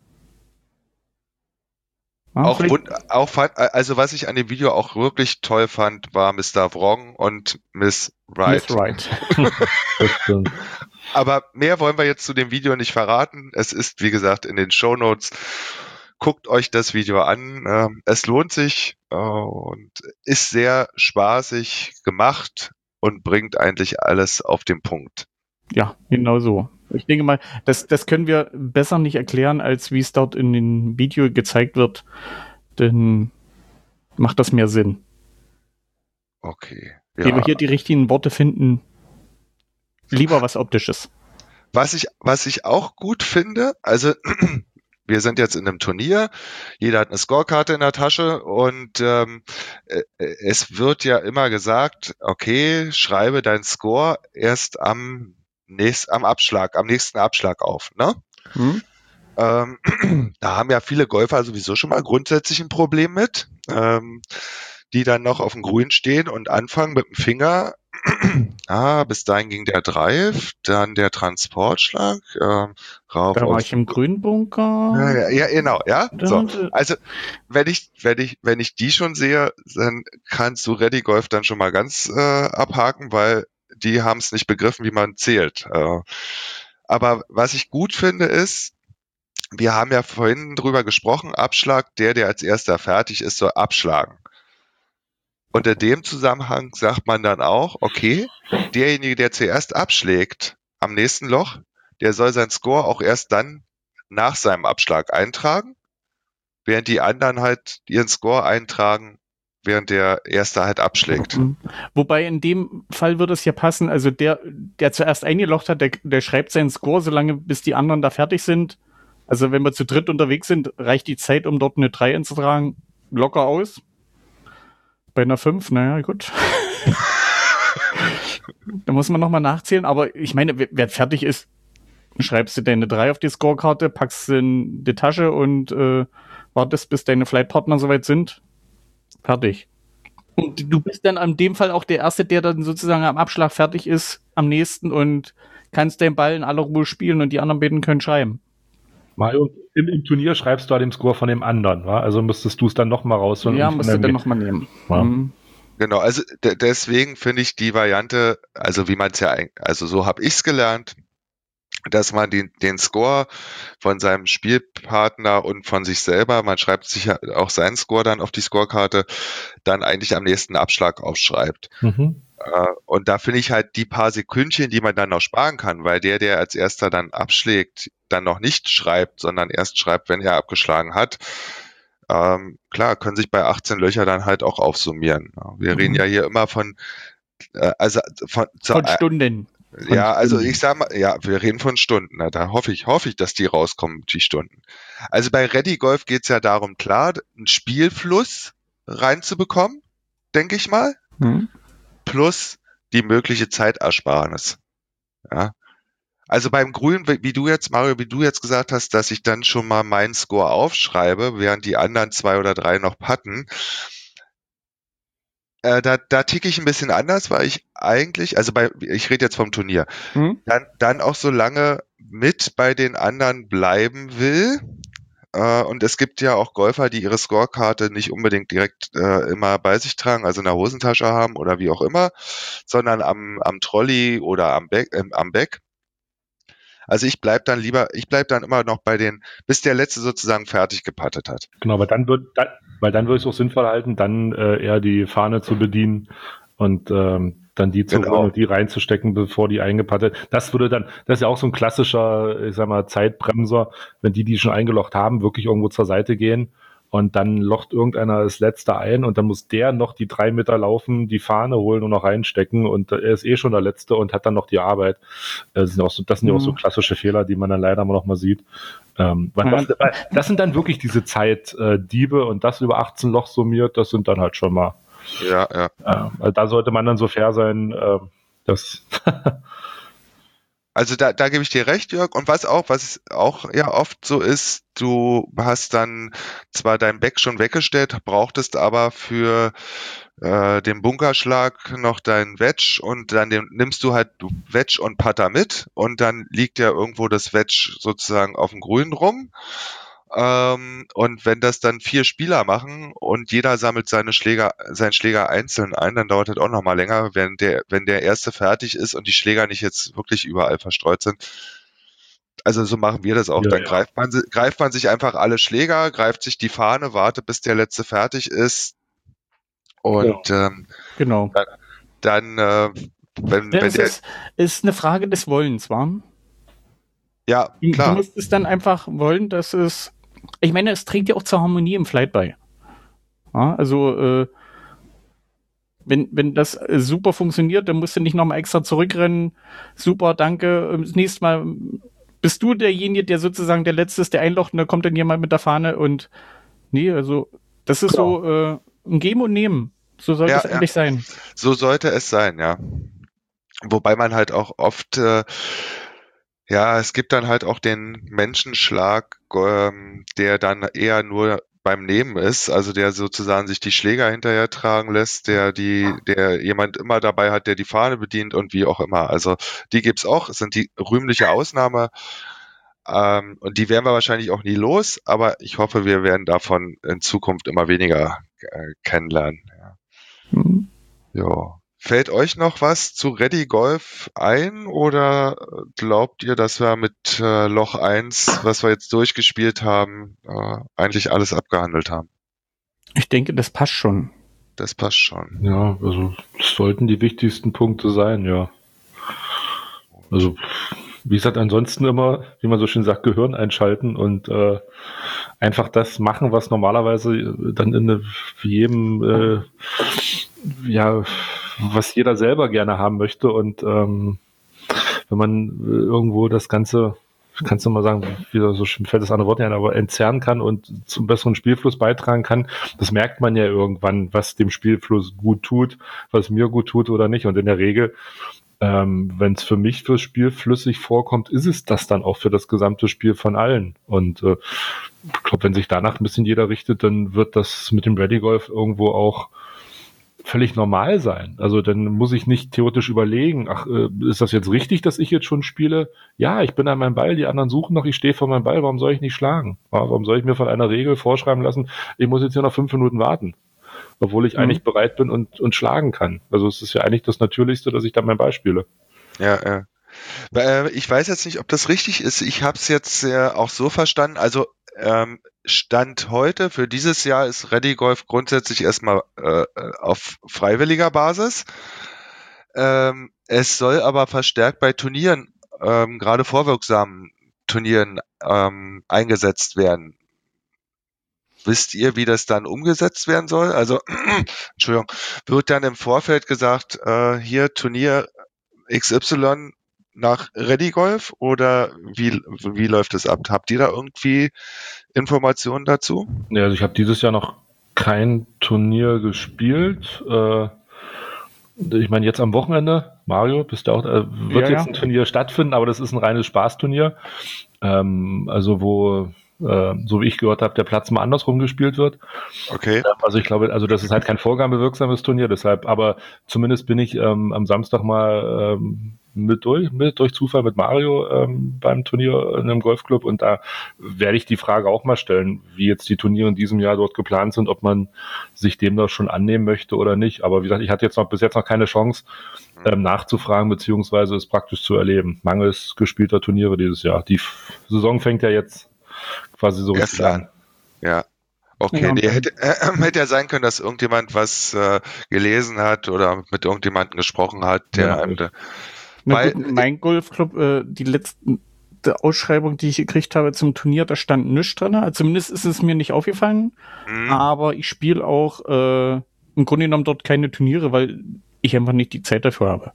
also was ich an dem Video auch wirklich toll fand, war Mr. Wrong und Miss Right. Miss Right. Das stimmt. Aber mehr wollen wir jetzt zu dem Video nicht verraten. Es ist, wie gesagt, in den Shownotes. Guckt euch das Video an. Es lohnt sich und ist sehr spaßig gemacht und bringt eigentlich alles auf den Punkt. Ja, genau so. Ich denke mal, das können wir besser nicht erklären, als wie es dort in dem Video gezeigt wird. Dann macht das mehr Sinn. Okay. Ja. Wenn wir hier die richtigen Worte finden, lieber was Optisches. Was ich auch gut finde, also wir sind jetzt in einem Turnier, jeder hat eine Scorekarte in der Tasche und es wird ja immer gesagt, okay, schreibe deinen Score erst am nächsten Abschlag auf, ne? Da haben ja viele Golfer sowieso schon mal grundsätzlich ein Problem mit, die dann noch auf dem Grün stehen und anfangen mit dem Finger. Bis dahin ging der Drive, dann der Transportschlag, rauf. Da war ich im Grünbunker. Ja, genau, ja. So. Also, wenn ich die schon sehe, dann kannst du Ready Golf dann schon mal ganz abhaken, weil die haben es nicht begriffen, wie man zählt. Aber was ich gut finde ist, wir haben ja vorhin drüber gesprochen, Abschlag, der als erster fertig ist, soll abschlagen. Unter dem Zusammenhang sagt man dann auch, okay, derjenige, der zuerst abschlägt am nächsten Loch, der soll seinen Score auch erst dann nach seinem Abschlag eintragen, während die anderen halt ihren Score eintragen, während der Erste halt abschlägt. Wobei in dem Fall würde es ja passen, also der zuerst eingelocht hat, der schreibt seinen Score, solange bis die anderen da fertig sind. Also wenn wir zu dritt unterwegs sind, reicht die Zeit, um dort eine 3 einzutragen, locker aus. Bei einer 5, naja, gut. Da muss man nochmal nachzählen, aber ich meine, wer fertig ist, schreibst du deine 3 auf die Scorekarte, packst sie in die Tasche und wartest, bis deine Flightpartner soweit sind. Fertig. Und du bist dann in dem Fall auch der Erste, der dann sozusagen am Abschlag fertig ist, am nächsten und kannst den Ball in aller Ruhe spielen und die anderen beiden können schreiben. Mario, im Turnier schreibst du den Score von dem anderen, wa? Also müsstest du es dann nochmal rausholen. Ja, musst du dann nochmal nehmen. Ja. Genau, also deswegen finde ich die Variante, also wie man es ja, also so habe ich es gelernt, dass man den Score von seinem Spielpartner und von sich selber, man schreibt sich ja auch seinen Score dann auf die Scorekarte, dann eigentlich am nächsten Abschlag aufschreibt. Und da finde ich halt die paar Sekündchen, die man dann noch sparen kann, weil der als erster dann abschlägt, dann noch nicht schreibt, sondern erst schreibt, wenn er abgeschlagen hat. Klar, können sich bei 18 Löcher dann halt auch aufsummieren. Wir reden ja hier immer von Stunden. Ja, also ich sag mal, ja, wir reden von Stunden. Na, da hoffe ich, dass die rauskommen, die Stunden. Also bei Ready Golf geht's ja darum, klar, einen Spielfluss reinzubekommen, denke ich mal, plus die mögliche Zeitersparnis. Ja. Also beim Grün, Mario, wie du jetzt gesagt hast, dass ich dann schon mal meinen Score aufschreibe, während die anderen 2 oder 3 noch putten. Da ticke ich ein bisschen anders, weil ich eigentlich, also ich rede jetzt vom Turnier, dann auch so lange mit bei den anderen bleiben will. Und es gibt ja auch Golfer, die ihre Scorekarte nicht unbedingt direkt immer bei sich tragen, also in der Hosentasche haben oder wie auch immer, sondern am Trolley oder am Back. Also ich bleib dann immer noch bei bis der Letzte sozusagen fertig gepattet hat. Genau, weil dann würde ich es auch sinnvoll halten, dann eher die Fahne zu bedienen und dann die zu holen und die reinzustecken, bevor die eingepattet. Das ist ja auch so ein klassischer, ich sag mal, Zeitbremser, wenn die schon eingelocht haben, wirklich irgendwo zur Seite gehen und dann locht irgendeiner das Letzte ein und dann muss der noch die 3 Meter laufen, die Fahne holen und noch reinstecken und er ist schon der Letzte und hat dann noch die Arbeit. Das sind ja auch so klassische Fehler, die man dann leider immer noch mal sieht. Das sind dann wirklich diese Zeitdiebe und das über 18 Loch summiert, das sind dann halt schon mal. Ja. Also da sollte man dann so fair sein, dass. Also da gebe ich dir recht, Jörg. Und was auch ja oft so ist, du hast dann zwar dein Back schon weggestellt, brauchtest aber für den Bunkerschlag noch dein Wedge und dann nimmst du halt Wedge und Putter mit und dann liegt ja irgendwo das Wedge sozusagen auf dem Grün rum. Und wenn das dann 4 Spieler machen und jeder sammelt seinen Schläger einzeln ein, dann dauert das auch noch mal länger, wenn der erste fertig ist und die Schläger nicht jetzt wirklich überall verstreut sind. Also so machen wir das auch. Ja, dann greift man sich einfach alle Schläger, greift sich die Fahne, wartet, bis der letzte fertig ist. Und genau. Dann wenn es ist eine Frage des Wollens, wa? Ja, klar. Du musst es dann einfach wollen, dass es. Ich meine, es trägt ja auch zur Harmonie im Flight bei. Ja, also, wenn das super funktioniert, dann musst du nicht nochmal extra zurückrennen. Super, danke. Das nächste Mal bist du derjenige, der sozusagen der Letzte ist, der einlocht und da kommt dann jemand mit der Fahne und nee, also das ist so ein Geben und Nehmen. So sollte es eigentlich sein. So sollte es sein, ja. Wobei man halt auch oft es gibt dann halt auch den Menschenschlag, der dann eher nur beim Nehmen ist, also der sozusagen sich die Schläger hinterher tragen lässt, der jemand immer dabei hat, der die Fahne bedient und wie auch immer. Also die gibt's auch, es sind die rühmliche Ausnahme und die werden wir wahrscheinlich auch nie los, aber ich hoffe, wir werden davon in Zukunft immer weniger kennenlernen. Ja. Ja. Fällt euch noch was zu Ready Golf ein oder glaubt ihr, dass wir mit Loch 1, was wir jetzt durchgespielt haben, eigentlich alles abgehandelt haben? Ich denke, das passt schon. Das passt schon. Ja, also das sollten die wichtigsten Punkte sein, ja. Also wie gesagt, ansonsten immer, wie man so schön sagt, Gehirn einschalten und einfach das machen, was normalerweise dann in jedem was jeder selber gerne haben möchte. Und wenn man irgendwo das Ganze, kannst du mal sagen, wieder so schön fällt das andere Wort nicht ein, aber entzerren kann und zum besseren Spielfluss beitragen kann, das merkt man ja irgendwann, was dem Spielfluss gut tut, was mir gut tut oder nicht. Und in der Regel, wenn es für mich fürs Spiel flüssig vorkommt, ist es das dann auch für das gesamte Spiel von allen. Und ich glaube, wenn sich danach ein bisschen jeder richtet, dann wird das mit dem Ready Golf irgendwo auch völlig normal sein. Also dann muss ich nicht theoretisch überlegen, ist das jetzt richtig, dass ich jetzt schon spiele? Ja, ich bin an meinem Ball, die anderen suchen noch, ich stehe vor meinem Ball, warum soll ich nicht schlagen? Warum soll ich mir von einer Regel vorschreiben lassen, ich muss jetzt hier noch 5 Minuten warten? Obwohl ich eigentlich bereit bin und schlagen kann. Also es ist ja eigentlich das Natürlichste, dass ich dann mein Ball spiele. Ja. Ich weiß jetzt nicht, ob das richtig ist. Ich habe es jetzt auch so verstanden, also Stand heute für dieses Jahr ist Ready Golf grundsätzlich erstmal auf freiwilliger Basis. Es soll aber verstärkt bei Turnieren, gerade vorwirksamen Turnieren, eingesetzt werden. Wisst ihr, wie das dann umgesetzt werden soll? Also, Entschuldigung, wird dann im Vorfeld gesagt, hier Turnier XY nach Ready Golf oder wie läuft es ab? Habt ihr da irgendwie Informationen dazu? Ja, also ich habe dieses Jahr noch kein Turnier gespielt. Ich meine, jetzt am Wochenende, Mario, bist du auch, wird jetzt ein Turnier stattfinden, aber das ist ein reines Spaßturnier. Also wo so wie ich gehört habe, der Platz mal andersrum gespielt wird. Okay. Also ich glaube, also das ist halt kein vorgabewirksames Turnier, deshalb, aber zumindest bin ich am Samstag mal mit durch Zufall mit Mario beim Turnier in einem Golfclub, und da werde ich die Frage auch mal stellen, wie jetzt die Turniere in diesem Jahr dort geplant sind, ob man sich dem da schon annehmen möchte oder nicht. Aber wie gesagt, ich hatte bis jetzt noch keine Chance nachzufragen, beziehungsweise es praktisch zu erleben. Mangels gespielter Turniere dieses Jahr. Die Saison fängt ja jetzt quasi so richtig an. Ja. Okay, Ja, nee, hätte ja sein können, dass irgendjemand was gelesen hat oder mit irgendjemandem gesprochen hat, der einem Na weil gut, mein Golfclub, die letzte Ausschreibung, die ich gekriegt habe zum Turnier, da stand nichts drin. Also zumindest ist es mir nicht aufgefallen. Aber ich spiele auch im Grunde genommen dort keine Turniere, weil ich einfach nicht die Zeit dafür habe.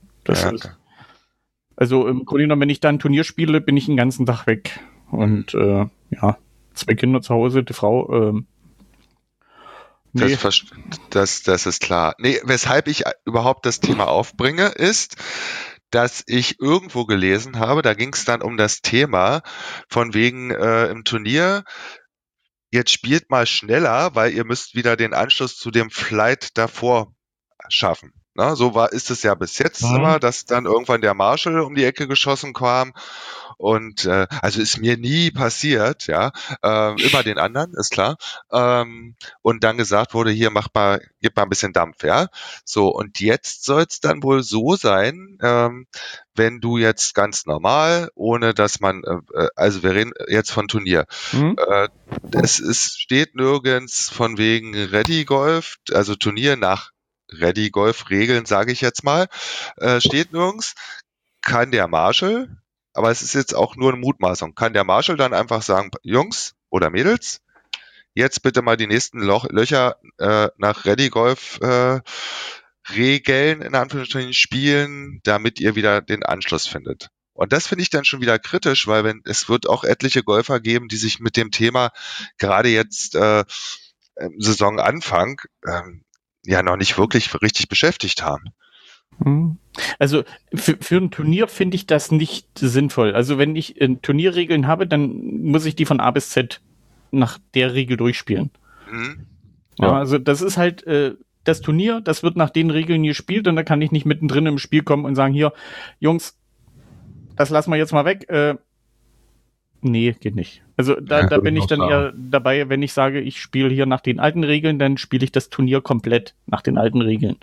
Also im Grunde genommen, wenn ich da ein Turnier spiele, bin ich den ganzen Tag weg. Und ja, 2 Kinder zu Hause, die Frau. Nee. Das ist klar. Nee, weshalb ich überhaupt das Thema aufbringe, ist, dass ich irgendwo gelesen habe, da ging es dann um das Thema von wegen im Turnier, jetzt spielt mal schneller, weil ihr müsst wieder den Anschluss zu dem Flight davor schaffen. Na, so ist es ja bis jetzt immer, dass dann irgendwann der Marshall um die Ecke geschossen kam. Und also ist mir nie passiert, ja, immer den anderen, ist klar. Und dann gesagt wurde, hier gib mal ein bisschen Dampf, ja. So, und jetzt soll es dann wohl so sein, wenn du jetzt ganz normal, ohne dass man, also wir reden jetzt von Turnier. Es steht nirgends von wegen Ready Golf, also Turnier nach Ready Golf Regeln, sage ich jetzt mal, steht nirgends. Kann der Marshall, aber es ist jetzt auch nur eine Mutmaßung, kann der Marshall dann einfach sagen, Jungs oder Mädels, jetzt bitte mal die nächsten Löcher nach Ready Golf Regeln in Anführungsstrichen spielen, damit ihr wieder den Anschluss findet. Und das finde ich dann schon wieder kritisch, weil es wird auch etliche Golfer geben, die sich mit dem Thema gerade jetzt im Saisonanfang ja noch nicht wirklich richtig beschäftigt haben. Also für ein Turnier finde ich das nicht sinnvoll. Also wenn ich Turnierregeln habe, dann muss ich die von A bis Z nach der Regel durchspielen. Ja, also das ist halt das Turnier, das wird nach den Regeln gespielt, und da kann ich nicht mittendrin im Spiel kommen und sagen, hier, Jungs, das lassen wir jetzt mal weg. Nee, geht nicht. Also da bin ich dann eher dabei, wenn ich sage, ich spiele hier nach den alten Regeln, dann spiele ich das Turnier komplett nach den alten Regeln.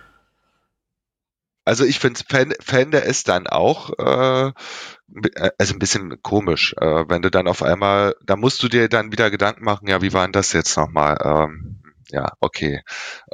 Also ich fände es dann auch also ein bisschen komisch, wenn du dann auf einmal, da musst du dir dann wieder Gedanken machen, ja, wie war denn das jetzt nochmal? Ja, okay.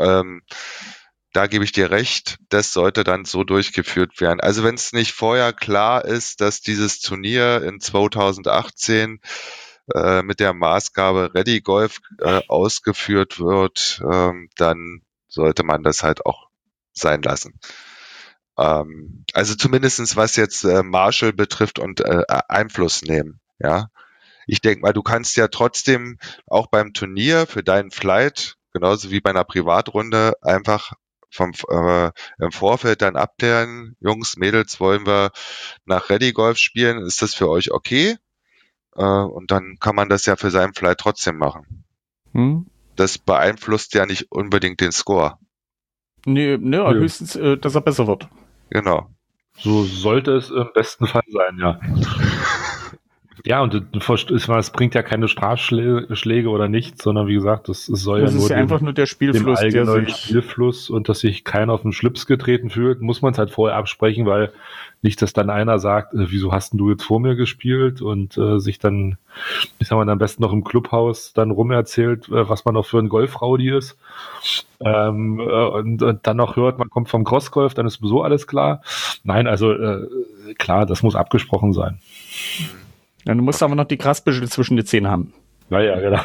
Da gebe ich dir recht, das sollte dann so durchgeführt werden. Also wenn es nicht vorher klar ist, dass dieses Turnier in 2018 mit der Maßgabe Ready Golf ausgeführt wird, dann sollte man das halt auch sein lassen. Also zumindestens was jetzt Marshall betrifft und Einfluss nehmen, ja. Ich denke mal, du kannst ja trotzdem auch beim Turnier für deinen Flight, genauso wie bei einer Privatrunde, einfach im Vorfeld dann abklären, Jungs, Mädels, wollen wir nach Ready Golf spielen, ist das für euch okay? Und dann kann man das ja für seinen Flight trotzdem machen. Das beeinflusst ja nicht unbedingt den Score. Nee, höchstens, dass er besser wird. Genau. So sollte es im besten Fall sein, ja. Ja, und es bringt ja keine Strafschläge oder nichts, sondern wie gesagt, es soll das ist ja einfach nur der Spielfluss, der Spielfluss, und dass sich keiner auf den Schlips getreten fühlt, muss man es halt vorher absprechen, weil nicht, dass dann einer sagt, wieso hast denn du jetzt vor mir gespielt, und sich dann, ich sag mal, am besten noch im Clubhaus dann rumerzählt, was man noch für ein Golfraudi ist, und dann noch hört, man kommt vom Crossgolf, dann ist sowieso alles klar. Nein, also klar, das muss abgesprochen sein. Ja, du musst aber noch die Grasbüschel zwischen die Zähne haben. Ja, genau.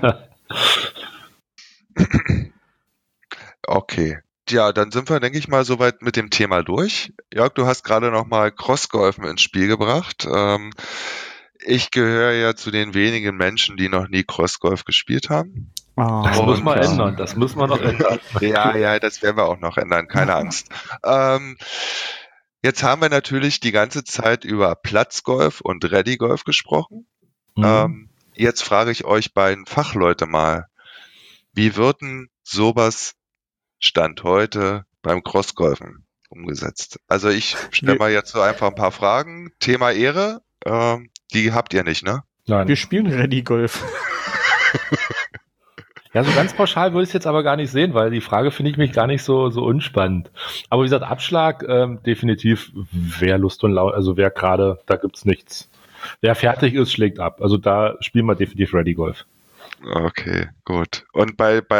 Okay. Ja, dann sind wir, denke ich mal, soweit mit dem Thema durch. Jörg, du hast gerade noch mal Crossgolfen ins Spiel gebracht. Ich gehöre ja zu den wenigen Menschen, die noch nie Crossgolf gespielt haben. Das muss man ändern. Das müssen wir noch ändern. Ja, das werden wir auch noch ändern. Keine Angst. Jetzt haben wir natürlich die ganze Zeit über Platzgolf und Ready Golf gesprochen. Jetzt frage ich euch beiden Fachleute mal, wie wird denn sowas Stand heute beim Crossgolfen umgesetzt? Also ich stelle mal jetzt so einfach ein paar Fragen. Thema Ehre, die habt ihr nicht, ne? Nein. Wir spielen Ready Golf. Ja, so ganz pauschal würde ich es jetzt aber gar nicht sehen, weil die Frage finde ich mich gar nicht so unspannend. Aber wie gesagt, Abschlag, definitiv, wer Lust und Laune, also wer gerade, da gibt's nichts. Wer fertig ist, schlägt ab. Also da spielen wir definitiv Ready Golf. Okay, gut. Und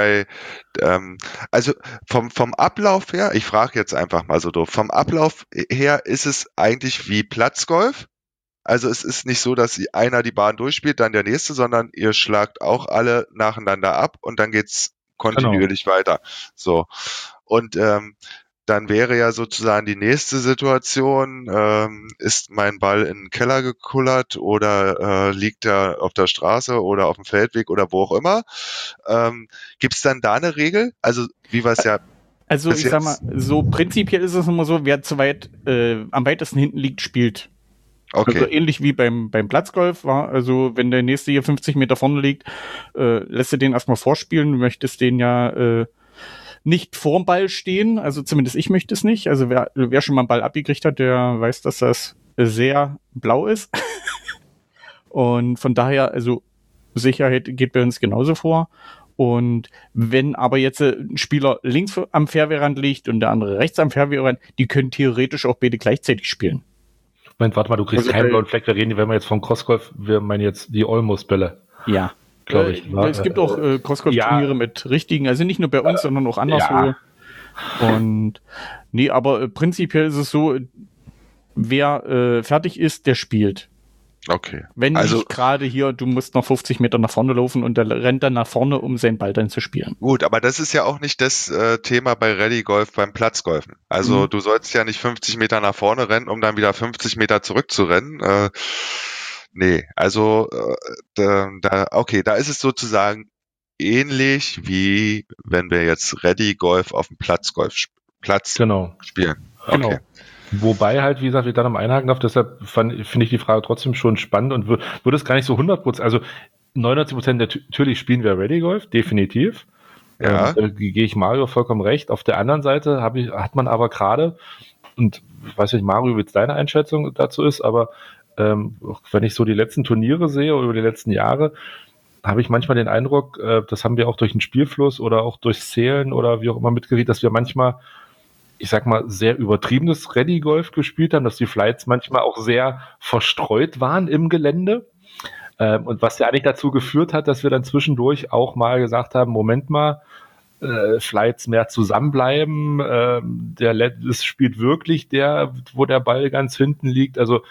also vom Ablauf her, ich frage jetzt einfach mal so doof, vom Ablauf her ist es eigentlich wie Platzgolf? Also es ist nicht so, dass einer die Bahn durchspielt, dann der nächste, sondern ihr schlagt auch alle nacheinander ab und dann geht's kontinuierlich weiter. So. Und dann wäre ja sozusagen die nächste Situation, ist mein Ball in den Keller gekullert oder liegt er auf der Straße oder auf dem Feldweg oder wo auch immer. Gibt's dann da eine Regel? Also wie wir es ja Also ich sag mal, so prinzipiell ist es immer so, wer zu weit am weitesten hinten liegt, spielt. Okay. Also ähnlich wie beim Platzgolf war. Also wenn der nächste hier 50 Meter vorne liegt, lässt du den erstmal vorspielen. Du möchtest den ja nicht vorm Ball stehen. Also zumindest ich möchte es nicht. Also wer schon mal einen Ball abgekriegt hat, der weiß, dass das sehr blau ist. Und von daher, also Sicherheit geht bei uns genauso vor. Und wenn aber jetzt ein Spieler links am Fairwayrand liegt und der andere rechts am Fairwayrand, die können theoretisch auch beide gleichzeitig spielen. Moment, warte mal, du kriegst keinen blauen Fleck. Wir reden, wenn wir jetzt vom Crossgolf, wir meinen jetzt die Olmus-Bälle. Ja. Glaube ich. Es gibt auch Crossgolf-Turniere mit richtigen, also nicht nur bei uns, sondern auch anderswo. Ja. Und nee, aber prinzipiell ist es so, wer fertig ist, der spielt. Okay. Wenn Also nicht gerade hier, du musst noch 50 Meter nach vorne laufen und der rennt dann nach vorne, um seinen Ball dann zu spielen. gut, aber das ist ja auch nicht das Thema bei Ready Golf beim Platzgolfen. Also du sollst ja nicht 50 Meter nach vorne rennen, um dann wieder 50 Meter zurückzurennen. Nee, also okay, da ist es sozusagen ähnlich wie wenn wir jetzt Ready Golf auf dem Platz Genau. spielen. Genau. Okay. Wobei halt, wie gesagt, ich dann am Einhaken darf, deshalb finde ich die Frage trotzdem schon spannend und würde es gar nicht so 100%, also 99% natürlich spielen wir Ready Golf, definitiv. Ja. Gehe ich Mario vollkommen recht. Auf der anderen Seite hat man aber gerade, und ich weiß nicht, Mario, wie jetzt deine Einschätzung dazu ist, aber wenn ich so die letzten Turniere sehe oder über die letzten Jahre, habe ich manchmal den Eindruck, das haben wir auch durch den Spielfluss oder auch durchs Zählen oder wie auch immer mitgekriegt, dass wir manchmal, ich sag mal, sehr übertriebenes Ready-Golf gespielt haben, dass die Flights manchmal auch sehr verstreut waren im Gelände. Und was ja eigentlich dazu geführt hat, dass wir dann zwischendurch auch mal gesagt haben, Moment mal, Flights mehr zusammenbleiben, es spielt wirklich wo der Ball ganz hinten liegt. Also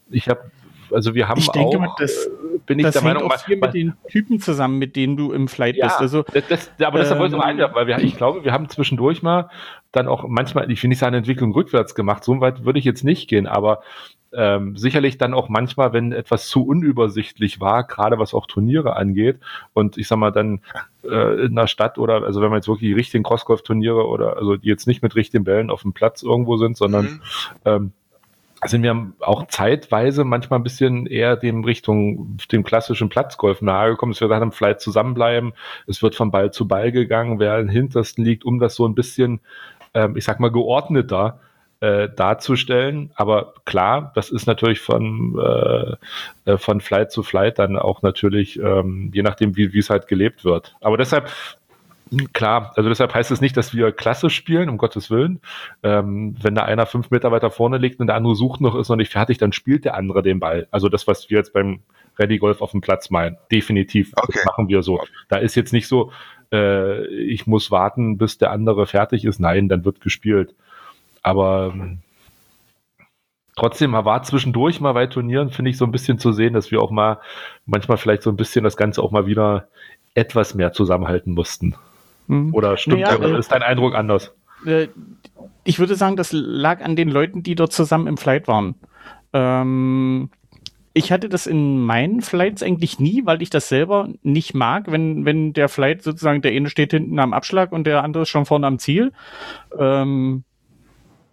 wir haben ich denke auch, mal, bin ich das der hängt Meinung, auch viel mit den Typen zusammen, mit denen du im Flight bist. Also, aber deshalb wollte ich mal einwerfen, weil ich glaube, wir haben zwischendurch mal dann auch manchmal, ich will nicht sagen, Entwicklung rückwärts gemacht, so weit würde ich jetzt nicht gehen, aber sicherlich dann auch manchmal, wenn etwas zu unübersichtlich war, gerade was auch Turniere angeht und ich sag mal dann in der Stadt oder, also wenn man jetzt wirklich die richtigen Crossgolf-Turniere oder, also die jetzt nicht mit richtigen Bällen auf dem Platz irgendwo sind, sondern sind wir auch zeitweise manchmal ein bisschen eher dem klassischen Platzgolf nahegekommen, dass wir gesagt haben, vielleicht zusammenbleiben, es wird von Ball zu Ball gegangen, wer im Hintersten liegt, um das so ein bisschen, ich sag mal, geordneter darzustellen. Aber klar, das ist natürlich von Flight zu Flight dann auch natürlich, je nachdem, wie es halt gelebt wird. Aber deshalb, klar, also deshalb heißt es nicht, dass wir klassisch spielen, um Gottes Willen. Wenn da einer 5 Meter weiter vorne liegt und der andere sucht noch, ist noch nicht fertig, dann spielt der andere den Ball. Also das, was wir jetzt beim Ready Golf auf dem Platz meinen. Definitiv. Okay. Das machen wir so. Da ist jetzt nicht so, ich muss warten, bis der andere fertig ist. Nein, dann wird gespielt. Aber trotzdem war zwischendurch mal bei Turnieren, finde ich, so ein bisschen zu sehen, dass wir auch mal manchmal vielleicht so ein bisschen das Ganze auch mal wieder etwas mehr zusammenhalten mussten. Oder stimmt, ist dein Eindruck anders? Ich würde sagen, das lag an den Leuten, die dort zusammen im Flight waren. Ich hatte das in meinen Flights eigentlich nie, weil ich das selber nicht mag, wenn der Flight sozusagen, der eine steht hinten am Abschlag und der andere ist schon vorne am Ziel.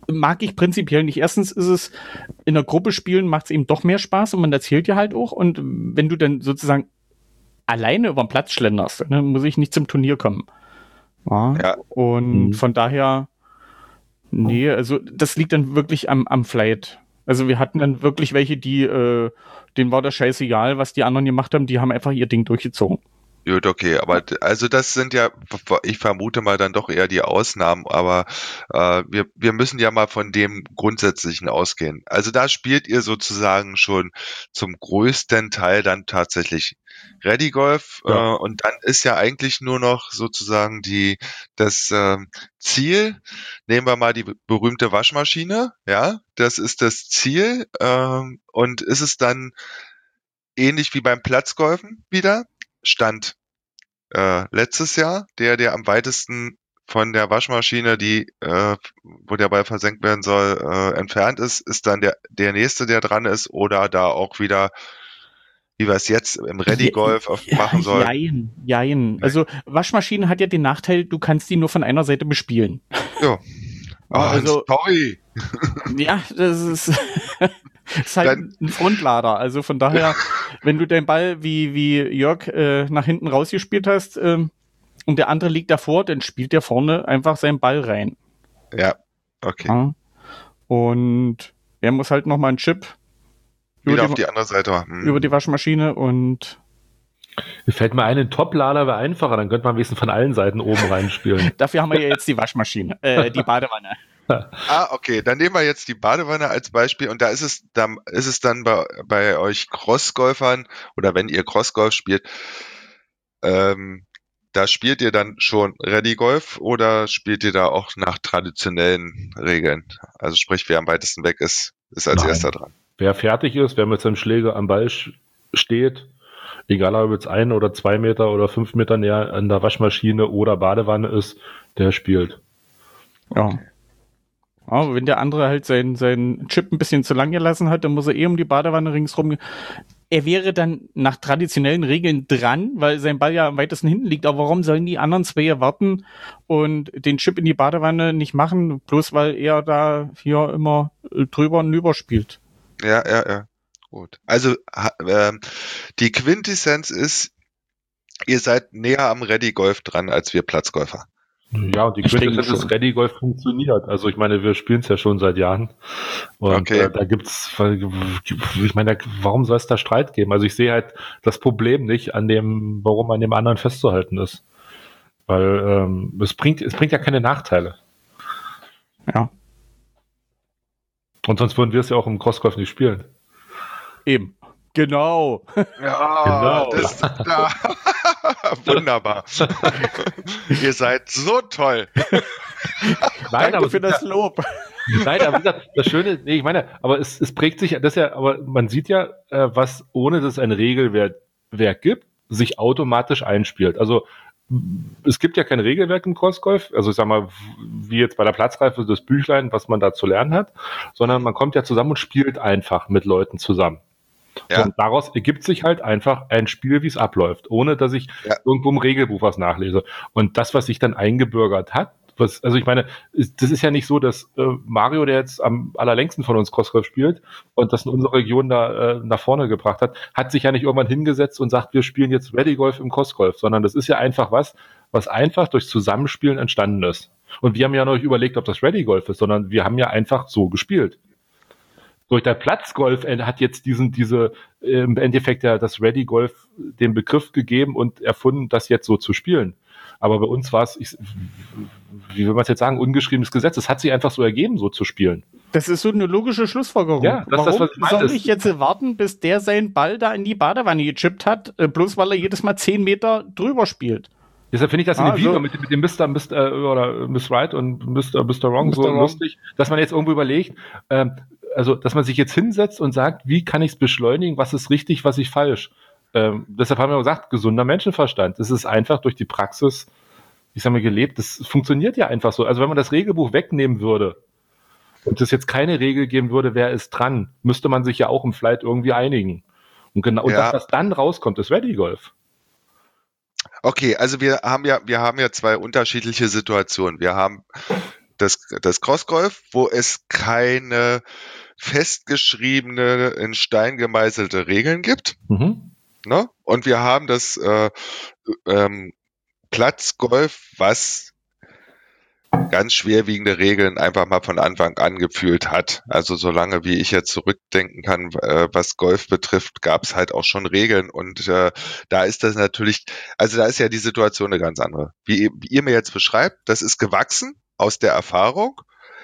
mag ich prinzipiell nicht. Erstens ist es, in der Gruppe spielen macht es eben doch mehr Spaß und man erzählt ja halt auch. Und wenn du dann sozusagen alleine über den Platz schlenderst, dann muss ich nicht zum Turnier kommen. Ja. Und von daher, nee, also das liegt dann wirklich am Flight. Also wir hatten dann wirklich welche, die, denen war das scheißegal, was die anderen gemacht haben, die haben einfach ihr Ding durchgezogen. Gut, okay, aber also das sind ja, ich vermute mal dann doch eher die Ausnahmen, aber wir müssen ja mal von dem Grundsätzlichen ausgehen. Also da spielt ihr sozusagen schon zum größten Teil dann tatsächlich Ready Golf, und dann ist ja eigentlich nur noch sozusagen das Ziel. Nehmen wir mal die berühmte Waschmaschine, ja, das ist das Ziel, und ist es dann ähnlich wie beim Platzgolfen wieder? Stand letztes Jahr, der am weitesten von der Waschmaschine, wo der Ball versenkt werden soll, entfernt ist dann der nächste, der dran ist, oder da auch wieder, wie wir es jetzt im Ready Golf machen sollen? Jein. Also Waschmaschine hat ja den Nachteil, du kannst die nur von einer Seite bespielen. Ja. Also, sorry. Ja, das ist halt ein Frontlader. Also von daher, wenn du den Ball wie Jörg nach hinten rausgespielt hast und der andere liegt davor, dann spielt der vorne einfach seinen Ball rein. Ja, okay. Ja. Und er muss halt nochmal einen Chip wieder auf die andere Seite machen. Über die Waschmaschine und mir fällt mir ein Top-Lader wäre einfacher, dann könnte man wenigstens von allen Seiten oben reinspielen. Dafür haben wir ja jetzt die Waschmaschine, die Badewanne. Okay, dann nehmen wir jetzt die Badewanne als Beispiel und da ist es dann bei euch Crossgolfern oder wenn ihr Crossgolf spielt, da spielt ihr dann schon Ready Golf oder spielt ihr da auch nach traditionellen Regeln? Also sprich, wer am weitesten weg ist als erster dran. Wer fertig ist, wer mit seinem Schläger am Ball steht, egal ob jetzt 1 oder 2 Meter oder 5 Meter näher an der Waschmaschine oder Badewanne ist, der spielt. Ja. Aber wenn der andere halt seinen Chip ein bisschen zu lang gelassen hat, dann muss er um die Badewanne ringsrum. Er wäre dann nach traditionellen Regeln dran, weil sein Ball ja am weitesten hinten liegt. Aber warum sollen die anderen zwei warten und den Chip in die Badewanne nicht machen, bloß weil er da hier immer drüber und über spielt? Ja. Gut. Also die Quintessenz ist, ihr seid näher am Ready Golf dran als wir Platzgolfer. Ja, und die Quintessenz ist, Ready Golf funktioniert. Also ich meine, wir spielen es ja schon seit Jahren. Und da gibt's, ich meine, warum soll es da Streit geben? Also ich sehe halt das Problem nicht warum an dem anderen festzuhalten ist. Weil es bringt ja keine Nachteile. Ja. Und sonst würden wir es ja auch im Crossgolf nicht spielen. Eben. Genau. Ja, genau. Wunderbar. Ihr seid so toll. Nein, Danke für das Lob. Nein, aber wie gesagt, das Schöne, ich meine, aber es prägt sich, aber man sieht ja, was ohne dass es ein Regelwerk gibt, sich automatisch einspielt. Also es gibt ja kein Regelwerk im Crossgolf, also ich sag mal, wie jetzt bei der Platzreife das Büchlein, was man da zu lernen hat, sondern man kommt ja zusammen und spielt einfach mit Leuten zusammen. Ja. Und daraus ergibt sich halt einfach ein Spiel, wie es abläuft, ohne dass ich irgendwo im Regelbuch was nachlese. Und das, was sich dann eingebürgert hat, also ich meine, das ist ja nicht so, dass Mario, der jetzt am allerlängsten von uns Crossgolf spielt und das in unserer Region da nach vorne gebracht hat sich ja nicht irgendwann hingesetzt und sagt, wir spielen jetzt Ready Golf im Crossgolf, sondern das ist ja einfach was einfach durch Zusammenspielen entstanden ist. Und wir haben ja noch nicht überlegt, ob das Ready Golf ist, sondern wir haben ja einfach so gespielt. Durch der Platzgolf hat jetzt im Endeffekt ja das Ready Golf den Begriff gegeben und erfunden, das jetzt so zu spielen. Aber bei uns war es, wie will man es jetzt sagen, ungeschriebenes Gesetz. Es hat sich einfach so ergeben, so zu spielen. Das ist so eine logische Schlussfolgerung. Ja, warum soll ich jetzt warten, bis der seinen Ball da in die Badewanne gechippt hat, bloß weil er jedes Mal 10 Meter drüber spielt? Deshalb finde ich das in dem Video mit dem Mr. oder Miss Right und Mr. Wrong so lustig, dass man jetzt irgendwo überlegt, also, dass man sich jetzt hinsetzt und sagt, wie kann ich es beschleunigen, was ist richtig, was ist falsch. Deshalb haben wir gesagt, gesunder Menschenverstand. Das ist einfach durch die Praxis, ich sag mal, gelebt. Das funktioniert ja einfach so. Also, wenn man das Regelbuch wegnehmen würde und es jetzt keine Regel geben würde, wer ist dran, müsste man sich ja auch im Flight irgendwie einigen. Und genau, und das, was dann rauskommt, ist Ready Golf. Okay, also wir haben ja zwei unterschiedliche Situationen. Wir haben das Crossgolf, wo es keine festgeschriebene, in Stein gemeißelte Regeln gibt. Ne? Und wir haben das Platzgolf, was ganz schwerwiegende Regeln einfach mal von Anfang an gefühlt hat. Also solange wie ich jetzt zurückdenken kann, was Golf betrifft, gab es halt auch schon Regeln. Und da ist das natürlich, also da ist ja die Situation eine ganz andere. Wie ihr mir jetzt beschreibt, das ist gewachsen aus der Erfahrung.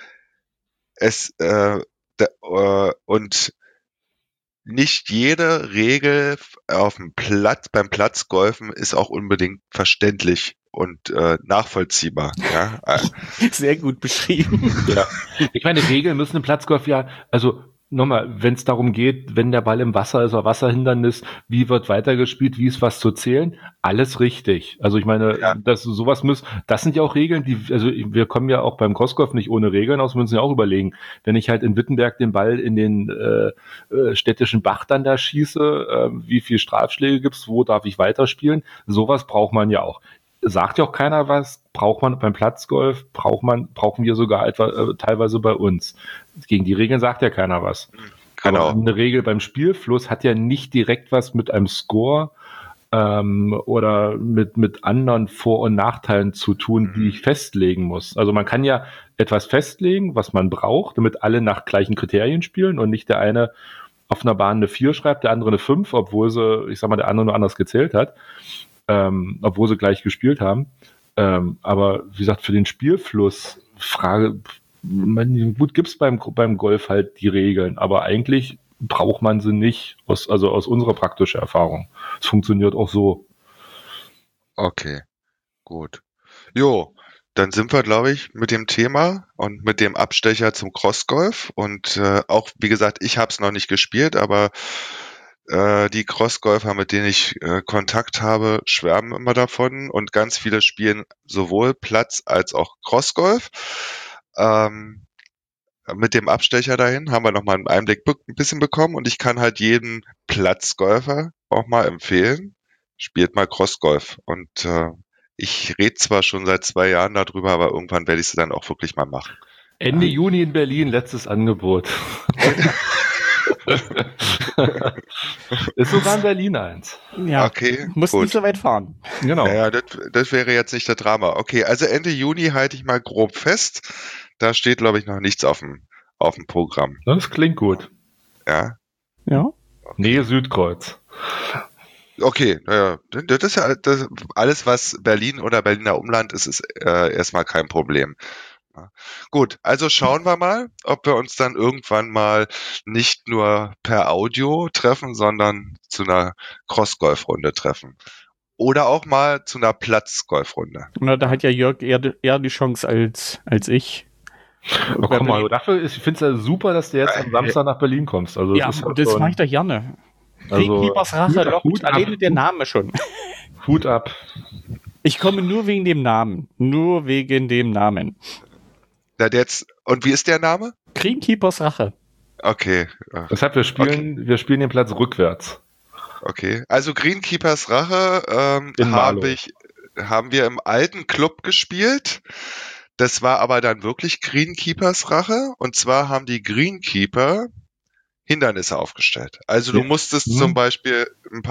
Und nicht jede Regel auf dem Platz, beim Platzgolfen ist auch unbedingt verständlich und nachvollziehbar. Ja? Sehr gut beschrieben. Ja. Ich meine, Regeln müssen im Platzgolf ja, also nochmal, wenn es darum geht, wenn der Ball im Wasser ist oder Wasserhindernis, wie wird weitergespielt, wie ist was zu zählen, alles richtig. Also ich meine, das sind ja auch Regeln, also wir kommen ja auch beim Crossgolf nicht ohne Regeln aus, wir müssen ja auch überlegen, wenn ich halt in Wittenberg den Ball in den städtischen Bach dann da schieße, wie viel Strafschläge gibt's, wo darf ich weiterspielen, sowas braucht man ja auch. Sagt ja auch keiner was, braucht man beim Platzgolf, brauchen wir sogar etwa, teilweise bei uns. Gegen die Regeln sagt ja keiner was. Genau. Aber eine Regel beim Spielfluss hat ja nicht direkt was mit einem Score oder mit anderen Vor- und Nachteilen zu tun, die ich festlegen muss. Also man kann ja etwas festlegen, was man braucht, damit alle nach gleichen Kriterien spielen und nicht der eine auf einer Bahn eine 4 schreibt, der andere eine 5, obwohl der andere nur anders gezählt hat. Obwohl sie gleich gespielt haben. Aber wie gesagt, für den Spielfluss gut, gibt's beim Golf halt die Regeln, aber eigentlich braucht man sie nicht, aus unserer praktischen Erfahrung. Es funktioniert auch so. Okay, gut. Jo, dann sind wir, glaube ich, mit dem Thema und mit dem Abstecher zum Crossgolf. Und auch, wie gesagt, ich habe es noch nicht gespielt, aber die Crossgolfer, mit denen ich Kontakt habe, schwärmen immer davon und ganz viele spielen sowohl Platz als auch Crossgolf. Mit dem Abstecher dahin haben wir nochmal einen Einblick ein bisschen bekommen und ich kann halt jedem Platzgolfer auch mal empfehlen, spielt mal Crossgolf. Und ich rede zwar schon seit 2 Jahren darüber, aber irgendwann werde ich es dann auch wirklich mal machen. Ende Juni in Berlin, letztes Angebot. Ist sogar in Berlin eins. Ja, okay, muss nicht so weit fahren. Genau. Naja, das wäre jetzt nicht das Drama. Okay, also Ende Juni halte ich mal grob fest. Da steht, glaube ich, noch nichts auf dem Programm. Das klingt gut. Ja. Ja. Nähe Südkreuz. Okay, naja, das ist ja alles, was Berlin oder Berliner Umland ist erstmal kein Problem. Ja. Gut, also schauen wir mal, ob wir uns dann irgendwann mal nicht nur per Audio treffen, sondern zu einer Cross-Golf-Runde treffen. Oder auch mal zu einer Platz-Golf-Runde. Na, da hat ja Jörg eher die Chance als ich. Oh, komm mal, ich finde es ja super, dass du jetzt am Samstag nach Berlin kommst. Also, ja, das mache ich doch gerne. Greenkeepers Rache, Loch, alleine der Name schon. Hut ab. Ich komme nur wegen dem Namen. Nur wegen dem Namen. Und wie ist der Name? Greenkeepers Rache. Okay. Deshalb, wir spielen den Platz rückwärts. Okay. Also Greenkeepers Rache haben wir im alten Club gespielt. Das war aber dann wirklich Greenkeepers Rache. Und zwar haben die Greenkeeper Hindernisse aufgestellt. Also du musstest zum Beispiel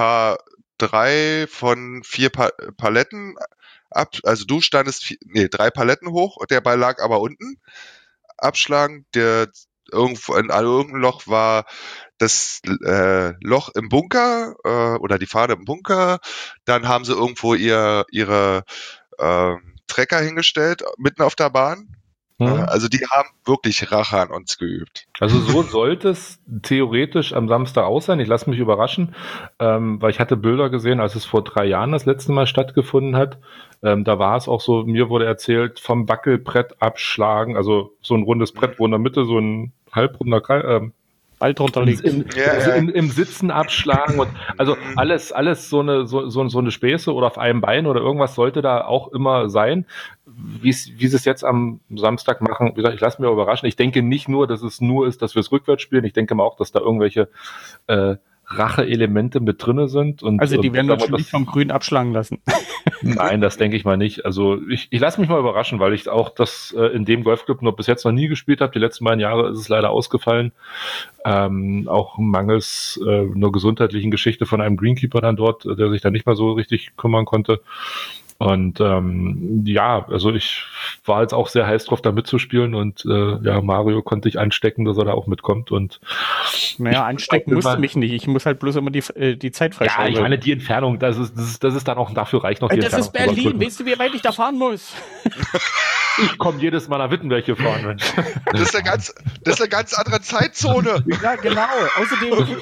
3 von 4 Paletten also du standest 3 Paletten hoch und der Ball lag aber unten. Abschlagen, irgendwo in irgendeinem Loch war das Loch im Bunker oder die Fahne im Bunker. Dann haben sie irgendwo ihre Trecker hingestellt, mitten auf der Bahn. Also die haben wirklich Rache an uns geübt. Also so sollte es theoretisch am Samstag aus sein. Ich lasse mich überraschen, weil ich hatte Bilder gesehen, als es vor 3 Jahren das letzte Mal stattgefunden hat. Da war es auch so, mir wurde erzählt, vom Wackelbrett abschlagen, also so ein rundes Brett, wo in der Mitte so ein halbrunder Ball drunter liegt. Im Sitzen abschlagen und also alles so eine Späße oder auf einem Bein oder irgendwas sollte da auch immer sein. Wie sie es jetzt am Samstag machen, wie gesagt, ich lasse mich überraschen. Ich denke nicht nur, dass es nur ist, dass wir es rückwärts spielen. Ich denke mal auch, dass da irgendwelche Rache-Elemente mit drinne sind. Und, Also die werden sagen wir, natürlich vom Grün abschlagen lassen. Nein, das denke ich mal nicht. Also ich lasse mich mal überraschen, weil ich auch das in dem Golfclub bis jetzt noch nie gespielt habe. Die letzten beiden Jahre ist es leider ausgefallen. Auch mangels einer gesundheitlichen Geschichte von einem Greenkeeper dann dort, der sich dann nicht mehr so richtig kümmern konnte. Und ja, also ich war jetzt auch sehr heiß drauf, da mitzuspielen und ja, Mario konnte ich anstecken, dass er da auch mitkommt. Und naja, anstecken musste mich nicht. Ich muss halt bloß immer die Zeit freischalten. Ja, ich meine, die Entfernung, das ist dann auch, dafür reicht noch die Das Entfernung. ist Berlin, weißt du, wie weit ich da fahren muss? Ich komme jedes Mal nach Wittenberg hier fahren, Mensch. Das ist eine ganz andere Zeitzone. Ja, genau. Außerdem,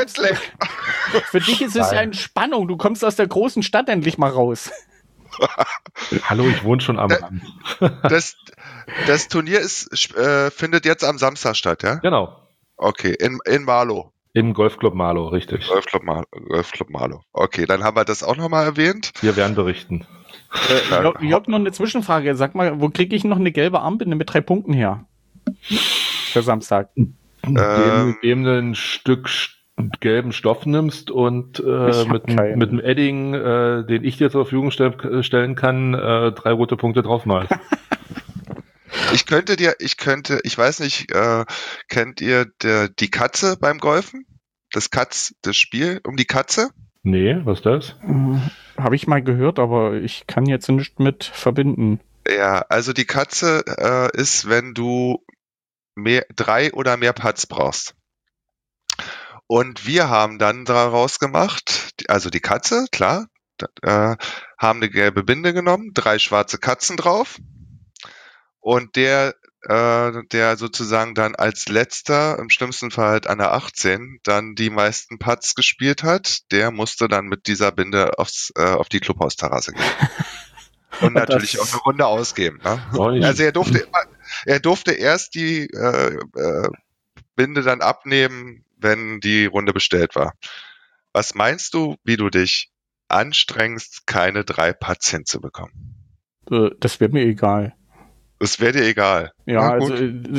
für dich ist es ja Entspannung. Du kommst aus der großen Stadt endlich mal raus. Hallo, ich wohne schon am Rand. Das Turnier findet jetzt am Samstag statt, ja? Genau. Okay, in Marlow. Im Golfclub Marlow, richtig. Golfclub Marlow. Okay, dann haben wir das auch nochmal erwähnt. Wir werden berichten. Jörg, noch eine Zwischenfrage. Sag mal, wo kriege ich noch eine gelbe Armbinde mit 3 Punkten her? Für Samstag. Dem ein Stück gelben Stoff nimmst und mit einem Edding, den ich dir zur Verfügung stellen kann, 3 rote Punkte drauf malst. Ich weiß nicht, kennt ihr die Katze beim Golfen? Das Spiel um die Katze? Nee, was ist das? Habe ich mal gehört, aber ich kann jetzt nicht mit verbinden. Ja, also die Katze ist, wenn du 3 oder mehr Putts brauchst. Und wir haben dann daraus gemacht, also die Katze, klar, haben eine gelbe Binde genommen, 3 schwarze Katzen drauf. Und der sozusagen dann als letzter, im schlimmsten Fall halt an der 18, dann die meisten Putts gespielt hat, der musste dann mit dieser Binde auf die Clubhausterrasse gehen. Und natürlich auch eine Runde ausgeben. Ne? Also er durfte erst die Binde dann abnehmen, wenn die Runde bestellt war. Was meinst du, wie du dich anstrengst, keine 3 Putts hinzubekommen? Das wäre mir egal. Das wäre dir egal. Ja, also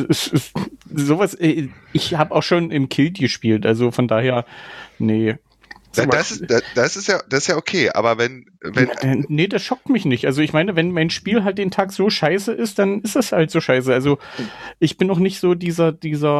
sowas, ich habe auch schon im Kilt gespielt, also von daher, nee. Das ist ja okay, aber wenn nee, das schockt mich nicht. Also ich meine, wenn mein Spiel halt den Tag so scheiße ist, dann ist es halt so scheiße. Also ich bin auch nicht so dieser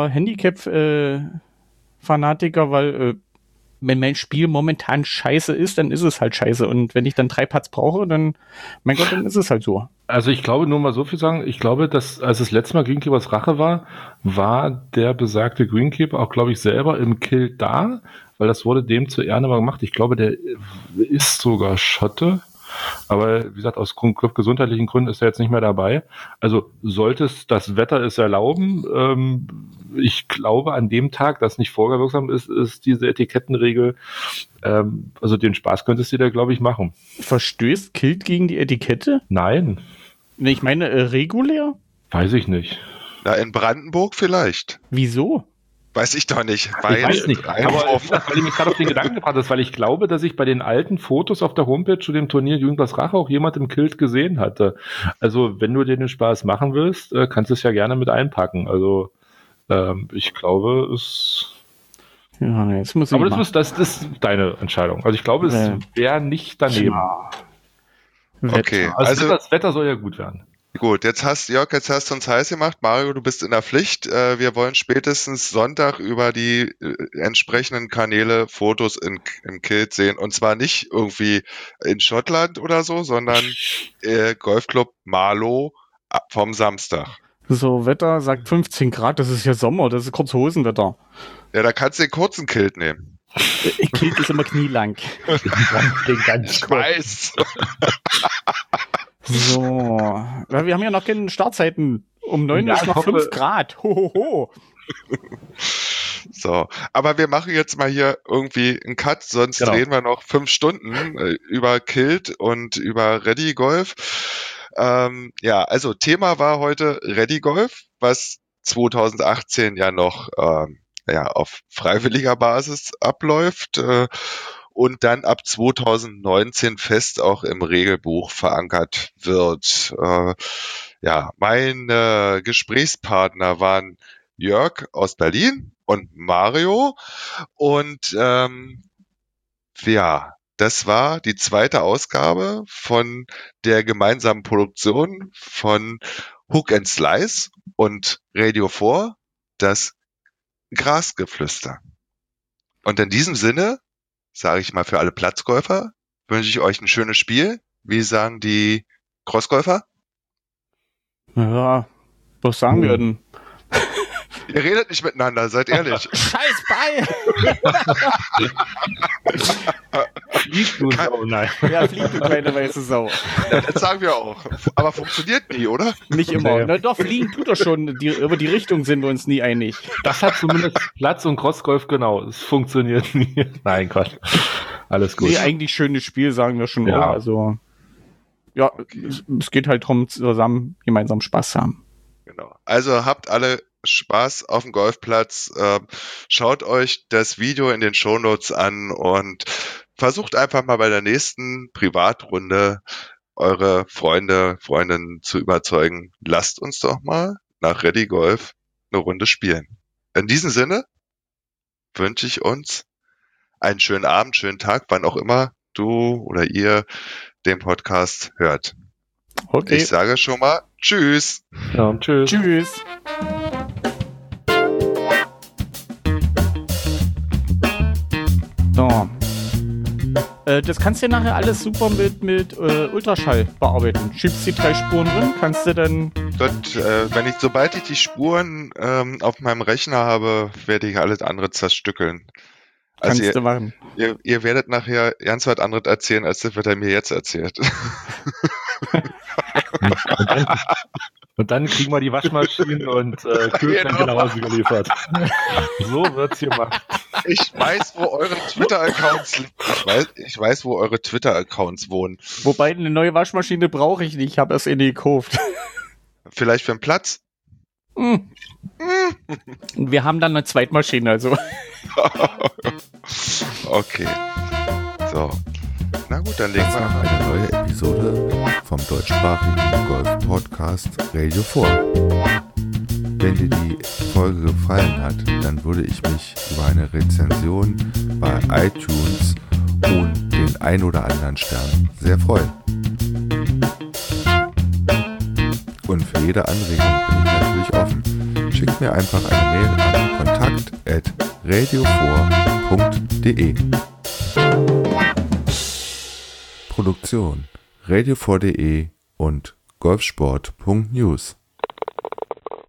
Handicap-Fanatiker, weil wenn mein Spiel momentan scheiße ist, dann ist es halt scheiße. Und wenn ich dann 3 Putts brauche, dann, mein Gott, dann ist es halt so. Also ich glaube, nur mal so viel sagen, ich glaube, dass als das letzte Mal Greenkeepers Rache war der besagte Greenkeeper auch, glaube ich, selber im Kill da, weil das wurde dem zu Ehren mal gemacht. Ich glaube, der ist sogar Schotte. Aber wie gesagt, aus gesundheitlichen Gründen ist er jetzt nicht mehr dabei. Also sollte es das Wetter es erlauben, ich glaube an dem Tag, das nicht vorwirksam ist diese Etikettenregel, also den Spaß könntest du dir, glaube ich, machen. Verstößt Kilt gegen die Etikette? Nein. Ich meine, regulär? Weiß ich nicht. Na, in Brandenburg vielleicht. Wieso? Weiß ich doch nicht. Ich weiß nicht, aber weil du mich gerade auf den Gedanken gebracht hast, weil ich glaube, dass ich bei den alten Fotos auf der Homepage zu dem Turnier Greenkeepers Rache auch jemand im Kilt gesehen hatte. Also wenn du dir den Spaß machen willst, kannst du es ja gerne mit einpacken. Also ich glaube, es... Ja, jetzt muss ich aber das ist deine Entscheidung. Also ich glaube, es wäre nicht daneben. Ja. Okay, also das Wetter soll ja gut werden. Gut, Jörg, jetzt hast du uns heiß gemacht. Mario, du bist in der Pflicht. Wir wollen spätestens Sonntag über die entsprechenden Kanäle Fotos im Kilt sehen. Und zwar nicht irgendwie in Schottland oder so, sondern Golfclub Marlow vom Samstag. So, Wetter sagt 15 Grad, das ist ja Sommer, das ist Kurzhosenwetter. Ja, da kannst du den kurzen Kilt nehmen. Kilt ist immer knielang. Den ganz ich weiß. So, wir haben ja noch keine Startzeiten. Um 9 ist noch 5 Grad. Hohoho. So, aber wir machen jetzt mal hier irgendwie einen Cut, sonst reden wir noch 5 Stunden über Kilt und über Ready Golf. Ja, also Thema war heute Ready Golf, was 2018 ja noch auf freiwilliger Basis abläuft und dann ab 2019 fest auch im Regelbuch verankert wird. Meine Gesprächspartner waren Jörg aus Berlin und Mario. Und ja, das war die zweite Ausgabe von der gemeinsamen Produktion von Hook and Slice und Radio 4, das Grasgeflüster. Und in diesem Sinne, sage ich mal für alle Platzgolfer, wünsche ich euch ein schönes Spiel. Wie sagen die Crossgolfer? Ja, was sagen wir denn? Ihr redet nicht miteinander, seid ehrlich. Scheiß Ball! Flieg, du Sau, nein. Ja, flieg, du kleine weiße Sau. Ja, das sagen wir auch. Aber funktioniert nie, oder? Nicht immer. Nee. Na doch, fliegen tut er schon. Über die Richtung sind wir uns nie einig. Das hat zumindest Platz und Crossgolf genau. Es funktioniert nie. Nein, Quatsch. Alles gut. Nee, eigentlich schönes Spiel, sagen wir schon. Ja. Auch. Also, ja, es geht halt darum, zusammen gemeinsam Spaß zu haben. Genau. Also habt alle Spaß auf dem Golfplatz. Schaut euch das Video in den Shownotes an und versucht einfach mal bei der nächsten Privatrunde eure Freundinnen zu überzeugen. Lasst uns doch mal nach Ready Golf eine Runde spielen. In diesem Sinne wünsche ich uns einen schönen Abend, schönen Tag, wann auch immer du oder ihr den Podcast hört. Okay. Ich sage schon mal Tschüss. Ja, tschüss. Tschüss. So. Das kannst du nachher alles super mit Ultraschall bearbeiten. Schiebst die 3 Spuren drin, kannst du dann... Sobald ich die Spuren auf meinem Rechner habe, werde ich alles andere zerstückeln. Also Kannst du machen. ihr werdet nachher ganz was anderes erzählen, als das, was er mir jetzt erzählt. Und dann kriegen wir die Waschmaschinen und Kühlschränke nach Hause geliefert. So wird's gemacht. Ich weiß, wo eure Twitter-Accounts ich weiß, wo eure Twitter-Accounts wohnen. Wobei, eine neue Waschmaschine brauche ich nicht. Ich habe erst eine gekauft. Vielleicht für einen Platz? Und wir haben dann eine Zweitmaschine, also. Okay. So. Na gut, dann legen Das wir war eine neue Episode vom deutschsprachigen Golf-Podcast Radio 4. Wenn dir die Folge gefallen hat, dann würde ich mich über eine Rezension bei iTunes und den ein oder anderen Stern sehr freuen. Und für jede Anregung bin ich natürlich offen. Schickt mir einfach eine Mail an kontakt@radio4.de. Produktion radio4.de und golfsport.news.